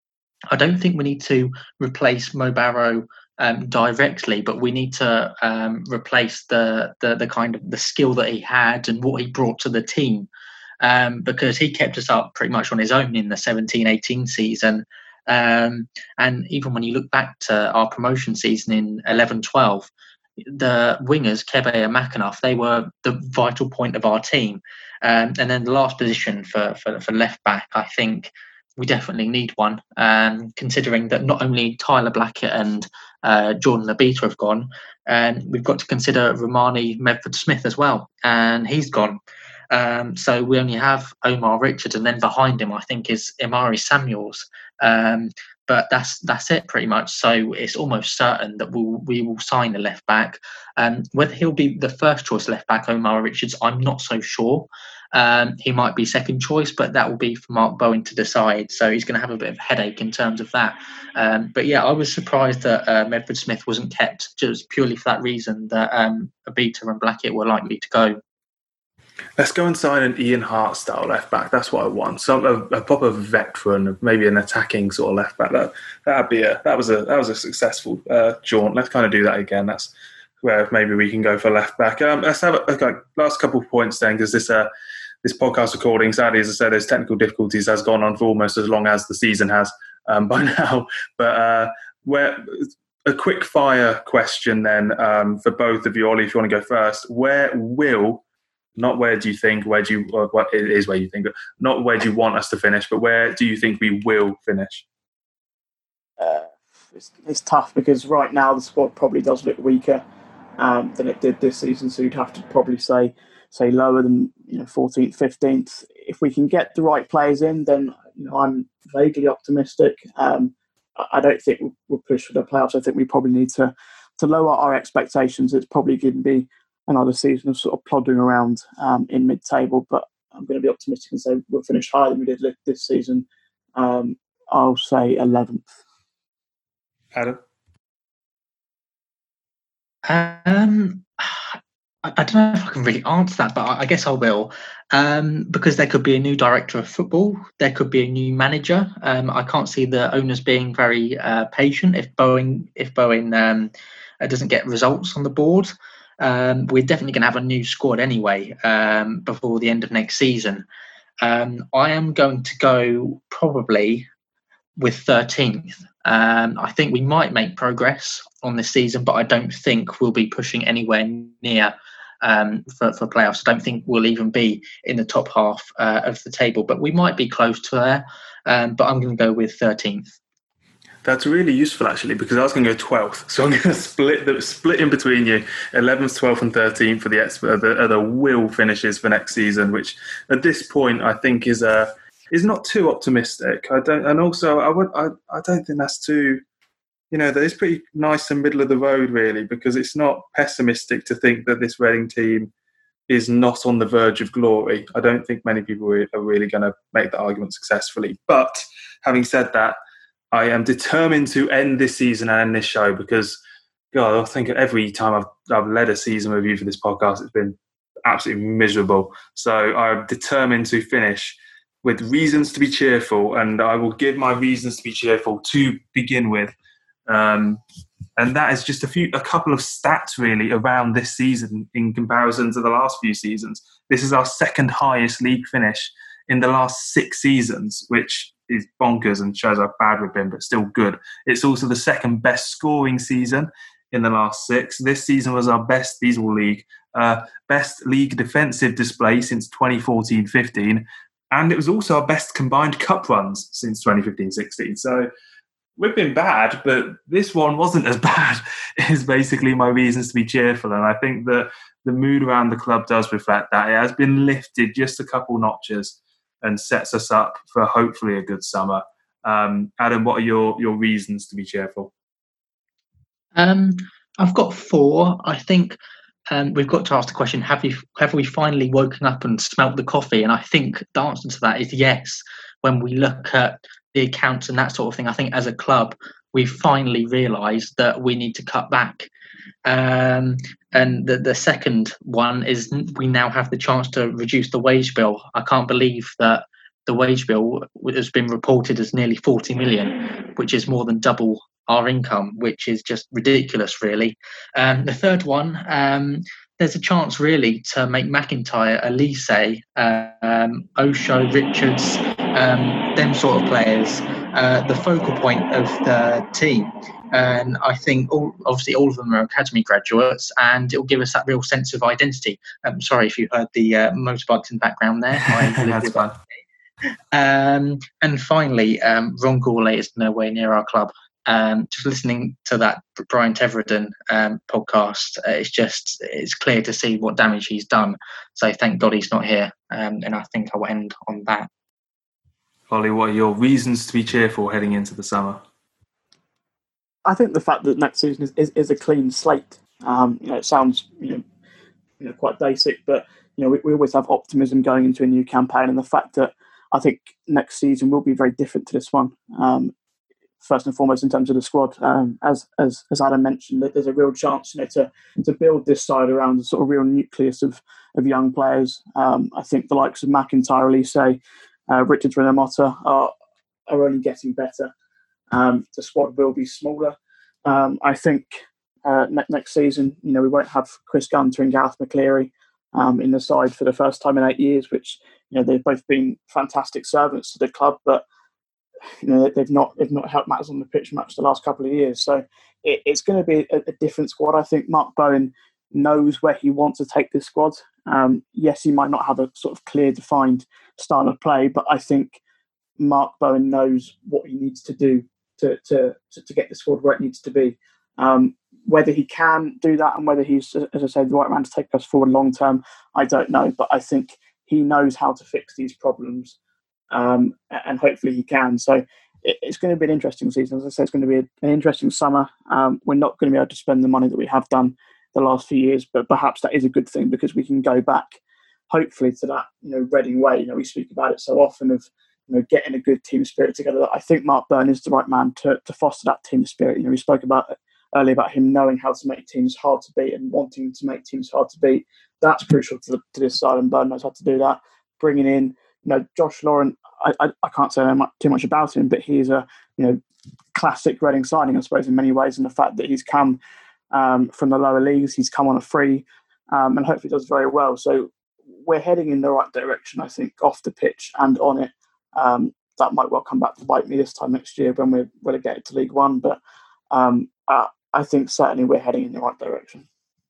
I don't think we need to replace Mo Barrow um, directly, but we need to um, replace the, the the kind of the skill that he had and what he brought to the team, um, because he kept us up pretty much on his own in the seventeen eighteen season. Um, and even when you look back to our promotion season in eleven twelve, the wingers, Kebe and McAnuff, they were the vital point of our team. Um, and then the last position for, for, for left back, I think we definitely need one, um, considering that not only Tyler Blackett and uh, Jordan Obita have gone, and we've got to consider Romani Medford-Smith as well, and he's gone. Um, so we only have Omar Richards, and then behind him, I think, is Imari Samuels. Um, but that's that's it pretty much. So it's almost certain that we'll, we will sign a left back. Um, whether he'll be the first choice left back, Omar Richards, I'm not so sure. Um, he might be second choice, but that will be for Mark Bowen to decide. So he's going to have a bit of a headache in terms of that. Um, but yeah, I was surprised that uh, Medford-Smith wasn't kept, just purely for that reason that um, Obita and Blackett were likely to go. Let's go and sign an Ian Hart style left back. That's what I want. Some a, a proper veteran, maybe an attacking sort of left back. That that'd be a that was a that was a successful uh, jaunt. Let's kind of do that again. That's where maybe we can go for left back. Um, let's have a, okay, last couple of points then, because this uh this podcast recording, sadly, as I said, there's technical difficulties, has gone on for almost as long as the season has um, by now. But uh, where a quick fire question then um, for both of you, Ollie, if you want to go first. Where will Not where do you think, where do you, or what it is where you think, not where do you want us to finish, but where do you think we will finish? Uh, it's, it's tough because right now the squad probably does look weaker um, than it did this season. So you'd have to probably say say lower than, you know, fourteenth, fifteenth. If we can get the right players in, then, you know, I'm vaguely optimistic. Um, I don't think we'll push for the playoffs. I think we probably need to to lower our expectations, it's probably going to be another season of sort of plodding around um, in mid-table. But I'm going to be optimistic and say we'll finish higher than we did this season. Um, I'll say eleventh. Adam? Um, I, I don't know if I can really answer that, but I, I guess I will. Um, because there could be a new director of football, there could be a new manager. Um, I can't see the owners being very uh, patient if Bowen if Bowen um, doesn't get results on the board. Um, we're definitely going to have a new squad anyway um, before the end of next season. Um, I am going to go probably with thirteenth. Um, I think we might make progress on this season, but I don't think we'll be pushing anywhere near um, for, for playoffs. I don't think we'll even be in the top half uh, of the table, but we might be close to there. Um, but I'm going to go with thirteenth. That's really useful, actually, because I was going to go twelfth. So I'm going to split the, split in between you, eleventh, twelfth and thirteenth for the, the, the will finishes for next season, which at this point I think is a... is not too optimistic. I don't, and also I would, I, I don't think that's too, you know, that is pretty nice and middle of the road really, because it's not pessimistic to think that this Reading team is not on the verge of glory. I don't think many people are really going to make the argument successfully. But having said that, I am determined to end this season and end this show because, God, I think every time I've I've led a season review for this podcast, it's been absolutely miserable. So I'm determined to finish with reasons to be cheerful, and I will give my reasons to be cheerful to begin with. Um, and that is just a few, a couple of stats really around this season in comparison to the last few seasons. This is our second highest league finish in the last six seasons, which is bonkers and shows how bad we've been, but still good. It's also the second best scoring season in the last six. This season was our best Diesel League, uh, best league defensive display since twenty fourteen fifteen. And it was also our best combined cup runs since twenty fifteen sixteen. So we've been bad, but this one wasn't as bad, is basically my reasons to be cheerful. And I think that the mood around the club does reflect that. It has been lifted just a couple notches and sets us up for hopefully a good summer. Um, Adam, what are your, your reasons to be cheerful? Um, I've got four. I think Um, we've got to ask the question, have you have we finally woken up and smelt the coffee? And I think the answer to that is yes. When we look at the accounts and that sort of thing, I think as a club, we've finally realised that we need to cut back. Um, and the, the second one is we now have the chance to reduce the wage bill. I can't believe that the wage bill has been reported as nearly forty million, which is more than double our income, which is just ridiculous, really. Um, the third one, um, there's a chance really to make McIntyre, Elise, um, Osho, Richards, um, them sort of players, uh, the focal point of the team. And I think all, obviously all of them are academy graduates, and it will give us that real sense of identity. I'm sorry if you heard the uh, motorbikes in the background there. That's fun. Um, and finally, um, Ron Gourlay is nowhere near our club. Um, just listening to that Brian Teverden um, podcast, uh, it's just it's clear to see what damage he's done. So thank God he's not here. Um, and I think I'll end on that. Ollie, what are your reasons to be cheerful heading into the summer? I think the fact that next season is, is, is a clean slate. Um, you know, it sounds you know, you know quite basic, but you know we, we always have optimism going into a new campaign, and the fact that I think next season will be very different to this one. Um, First and foremost, in terms of the squad, um, as as as Adam mentioned, that there's a real chance, you know, to to build this side around a sort of real nucleus of of young players. Um, I think the likes of McIntyre, Elise, uh, Richards, Renamotta are are only getting better. Um, the squad will be smaller. Um, I think uh, ne- next season, you know, we won't have Chris Gunter and Gareth McCleary um, in the side for the first time in eight years, which you know they've both been fantastic servants to the club, but you know they've not they've not helped matters on the pitch much the last couple of years. So it, it's going to be a, a different squad. I think Mark Bowen knows where he wants to take this squad. Um, yes, he might not have a sort of clear defined style of play, but I think Mark Bowen knows what he needs to do to to to, to get the squad where it needs to be. Um, whether he can do that and whether he's, as I said, the right man to take us forward long term, I don't know. But I think he knows how to fix these problems. Um, and hopefully he can. So it, it's going to be an interesting season. As I said, it's going to be a, an interesting summer. Um, we're not going to be able to spend the money that we have done the last few years, but perhaps that is a good thing because we can go back, hopefully, to that you know Reading way. You know, we speak about it so often of you know getting a good team spirit together. I think Mark Byrne is the right man to to foster that team spirit. You know, we spoke about it earlier about him knowing how to make teams hard to beat and wanting to make teams hard to beat. That's crucial to, the, to this side, and Byrne knows how to do that. Bringing in, you know, Josh Lauren, I, I, I can't say too much about him, but he's a, you know, classic Reading signing, I suppose, in many ways, and the fact that he's come um, from the lower leagues, he's come on a free, um, and hopefully does very well. So we're heading in the right direction, I think, off the pitch and on it. Um, that might well come back to bite me this time next year when we're relegated to League One, but um, uh, I think certainly we're heading in the right direction.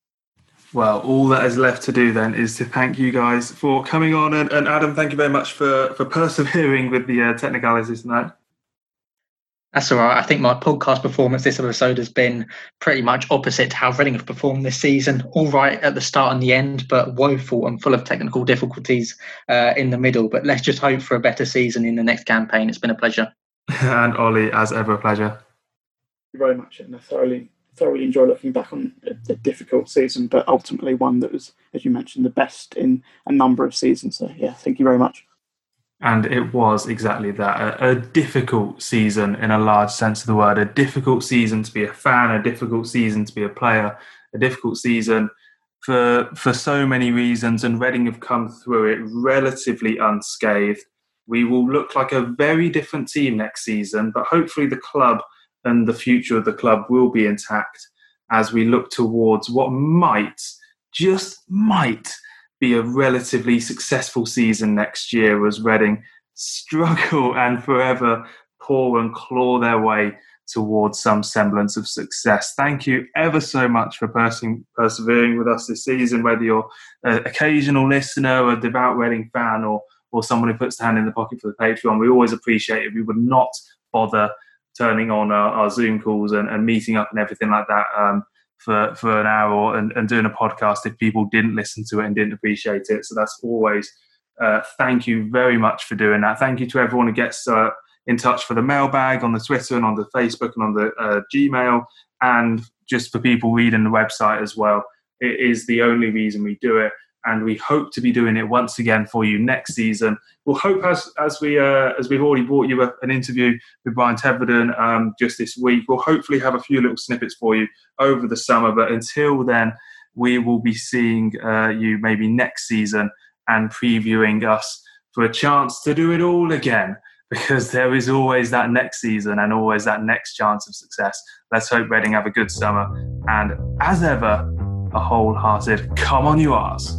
Well, all that is left to do then is to thank you guys for coming on. And, and Adam, thank you very much for, for persevering with the uh, technicalities tonight. That's all right. I think my podcast performance this episode has been pretty much opposite to how Reading have performed this season. All right at the start and the end, but woeful and full of technical difficulties uh, in the middle. But let's just hope for a better season in the next campaign. It's been a pleasure. And Ollie, as ever, a pleasure. Thank you very much, and I thoroughly, thoroughly enjoy looking back on a, a difficult season, but ultimately one that was, as you mentioned, the best in a number of seasons. So, yeah, thank you very much. And it was exactly that, a, a difficult season in a large sense of the word, a difficult season to be a fan, a difficult season to be a player, a difficult season for for so many reasons, and Reading have come through it relatively unscathed. We will look like a very different team next season, but hopefully the club and the future of the club will be intact as we look towards what might, just might, be a relatively successful season next year as Reading struggle and forever paw and claw their way towards some semblance of success. Thank you ever so much for pers- persevering with us this season, whether you're an occasional listener, a devout Reading fan, or or someone who puts the hand in the pocket for the Patreon. We always appreciate it. We would not bother turning on our, our Zoom calls and, and meeting up and everything like that um, for, for an hour or, and, and doing a podcast if people didn't listen to it and didn't appreciate it. So that's always, uh, thank you very much for doing that. Thank you to everyone who gets uh, in touch for the mailbag on the Twitter and on the Facebook and on the uh, Gmail, and just for people reading the website as well. It is the only reason we do it. And we hope to be doing it once again for you next season. We'll hope, as as we uh, as we've already brought you a, an interview with Brian Teverden um, just this week, we'll hopefully have a few little snippets for you over the summer. But until then, we will be seeing uh, you maybe next season and previewing us for a chance to do it all again, because there is always that next season and always that next chance of success. Let's hope Reading have a good summer, and as ever, a wholehearted come on you Ars.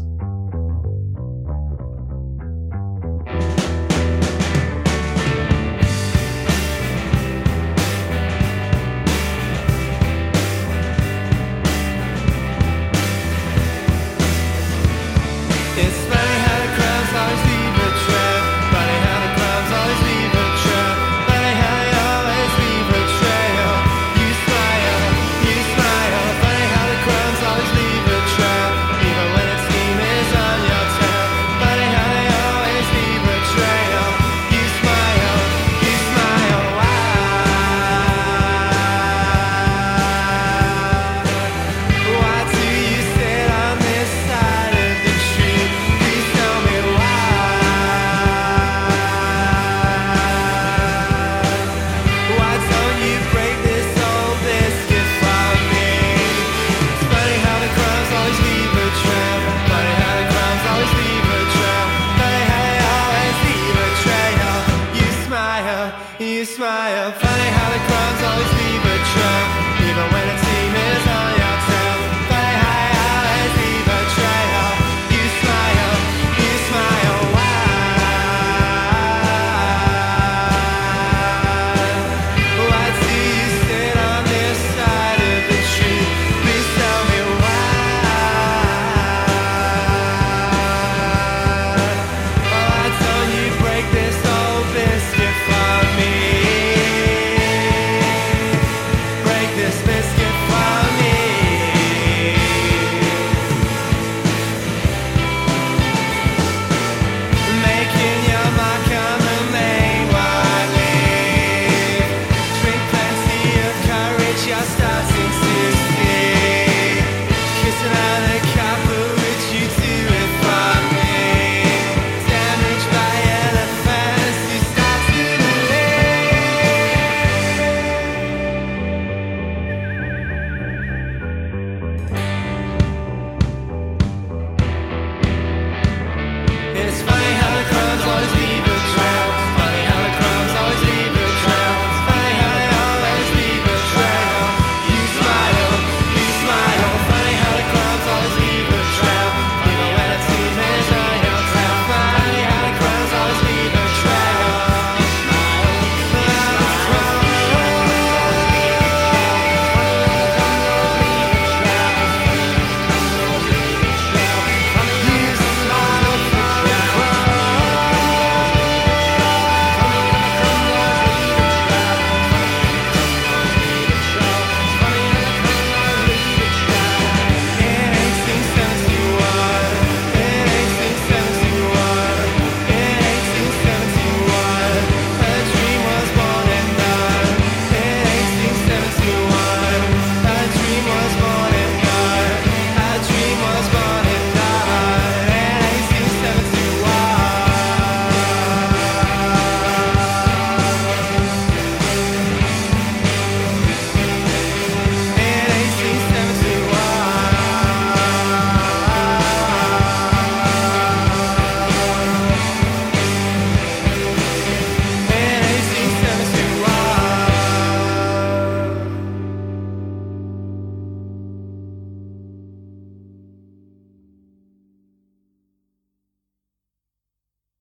You smile, funny how the crumbs always leave a trail, even when it's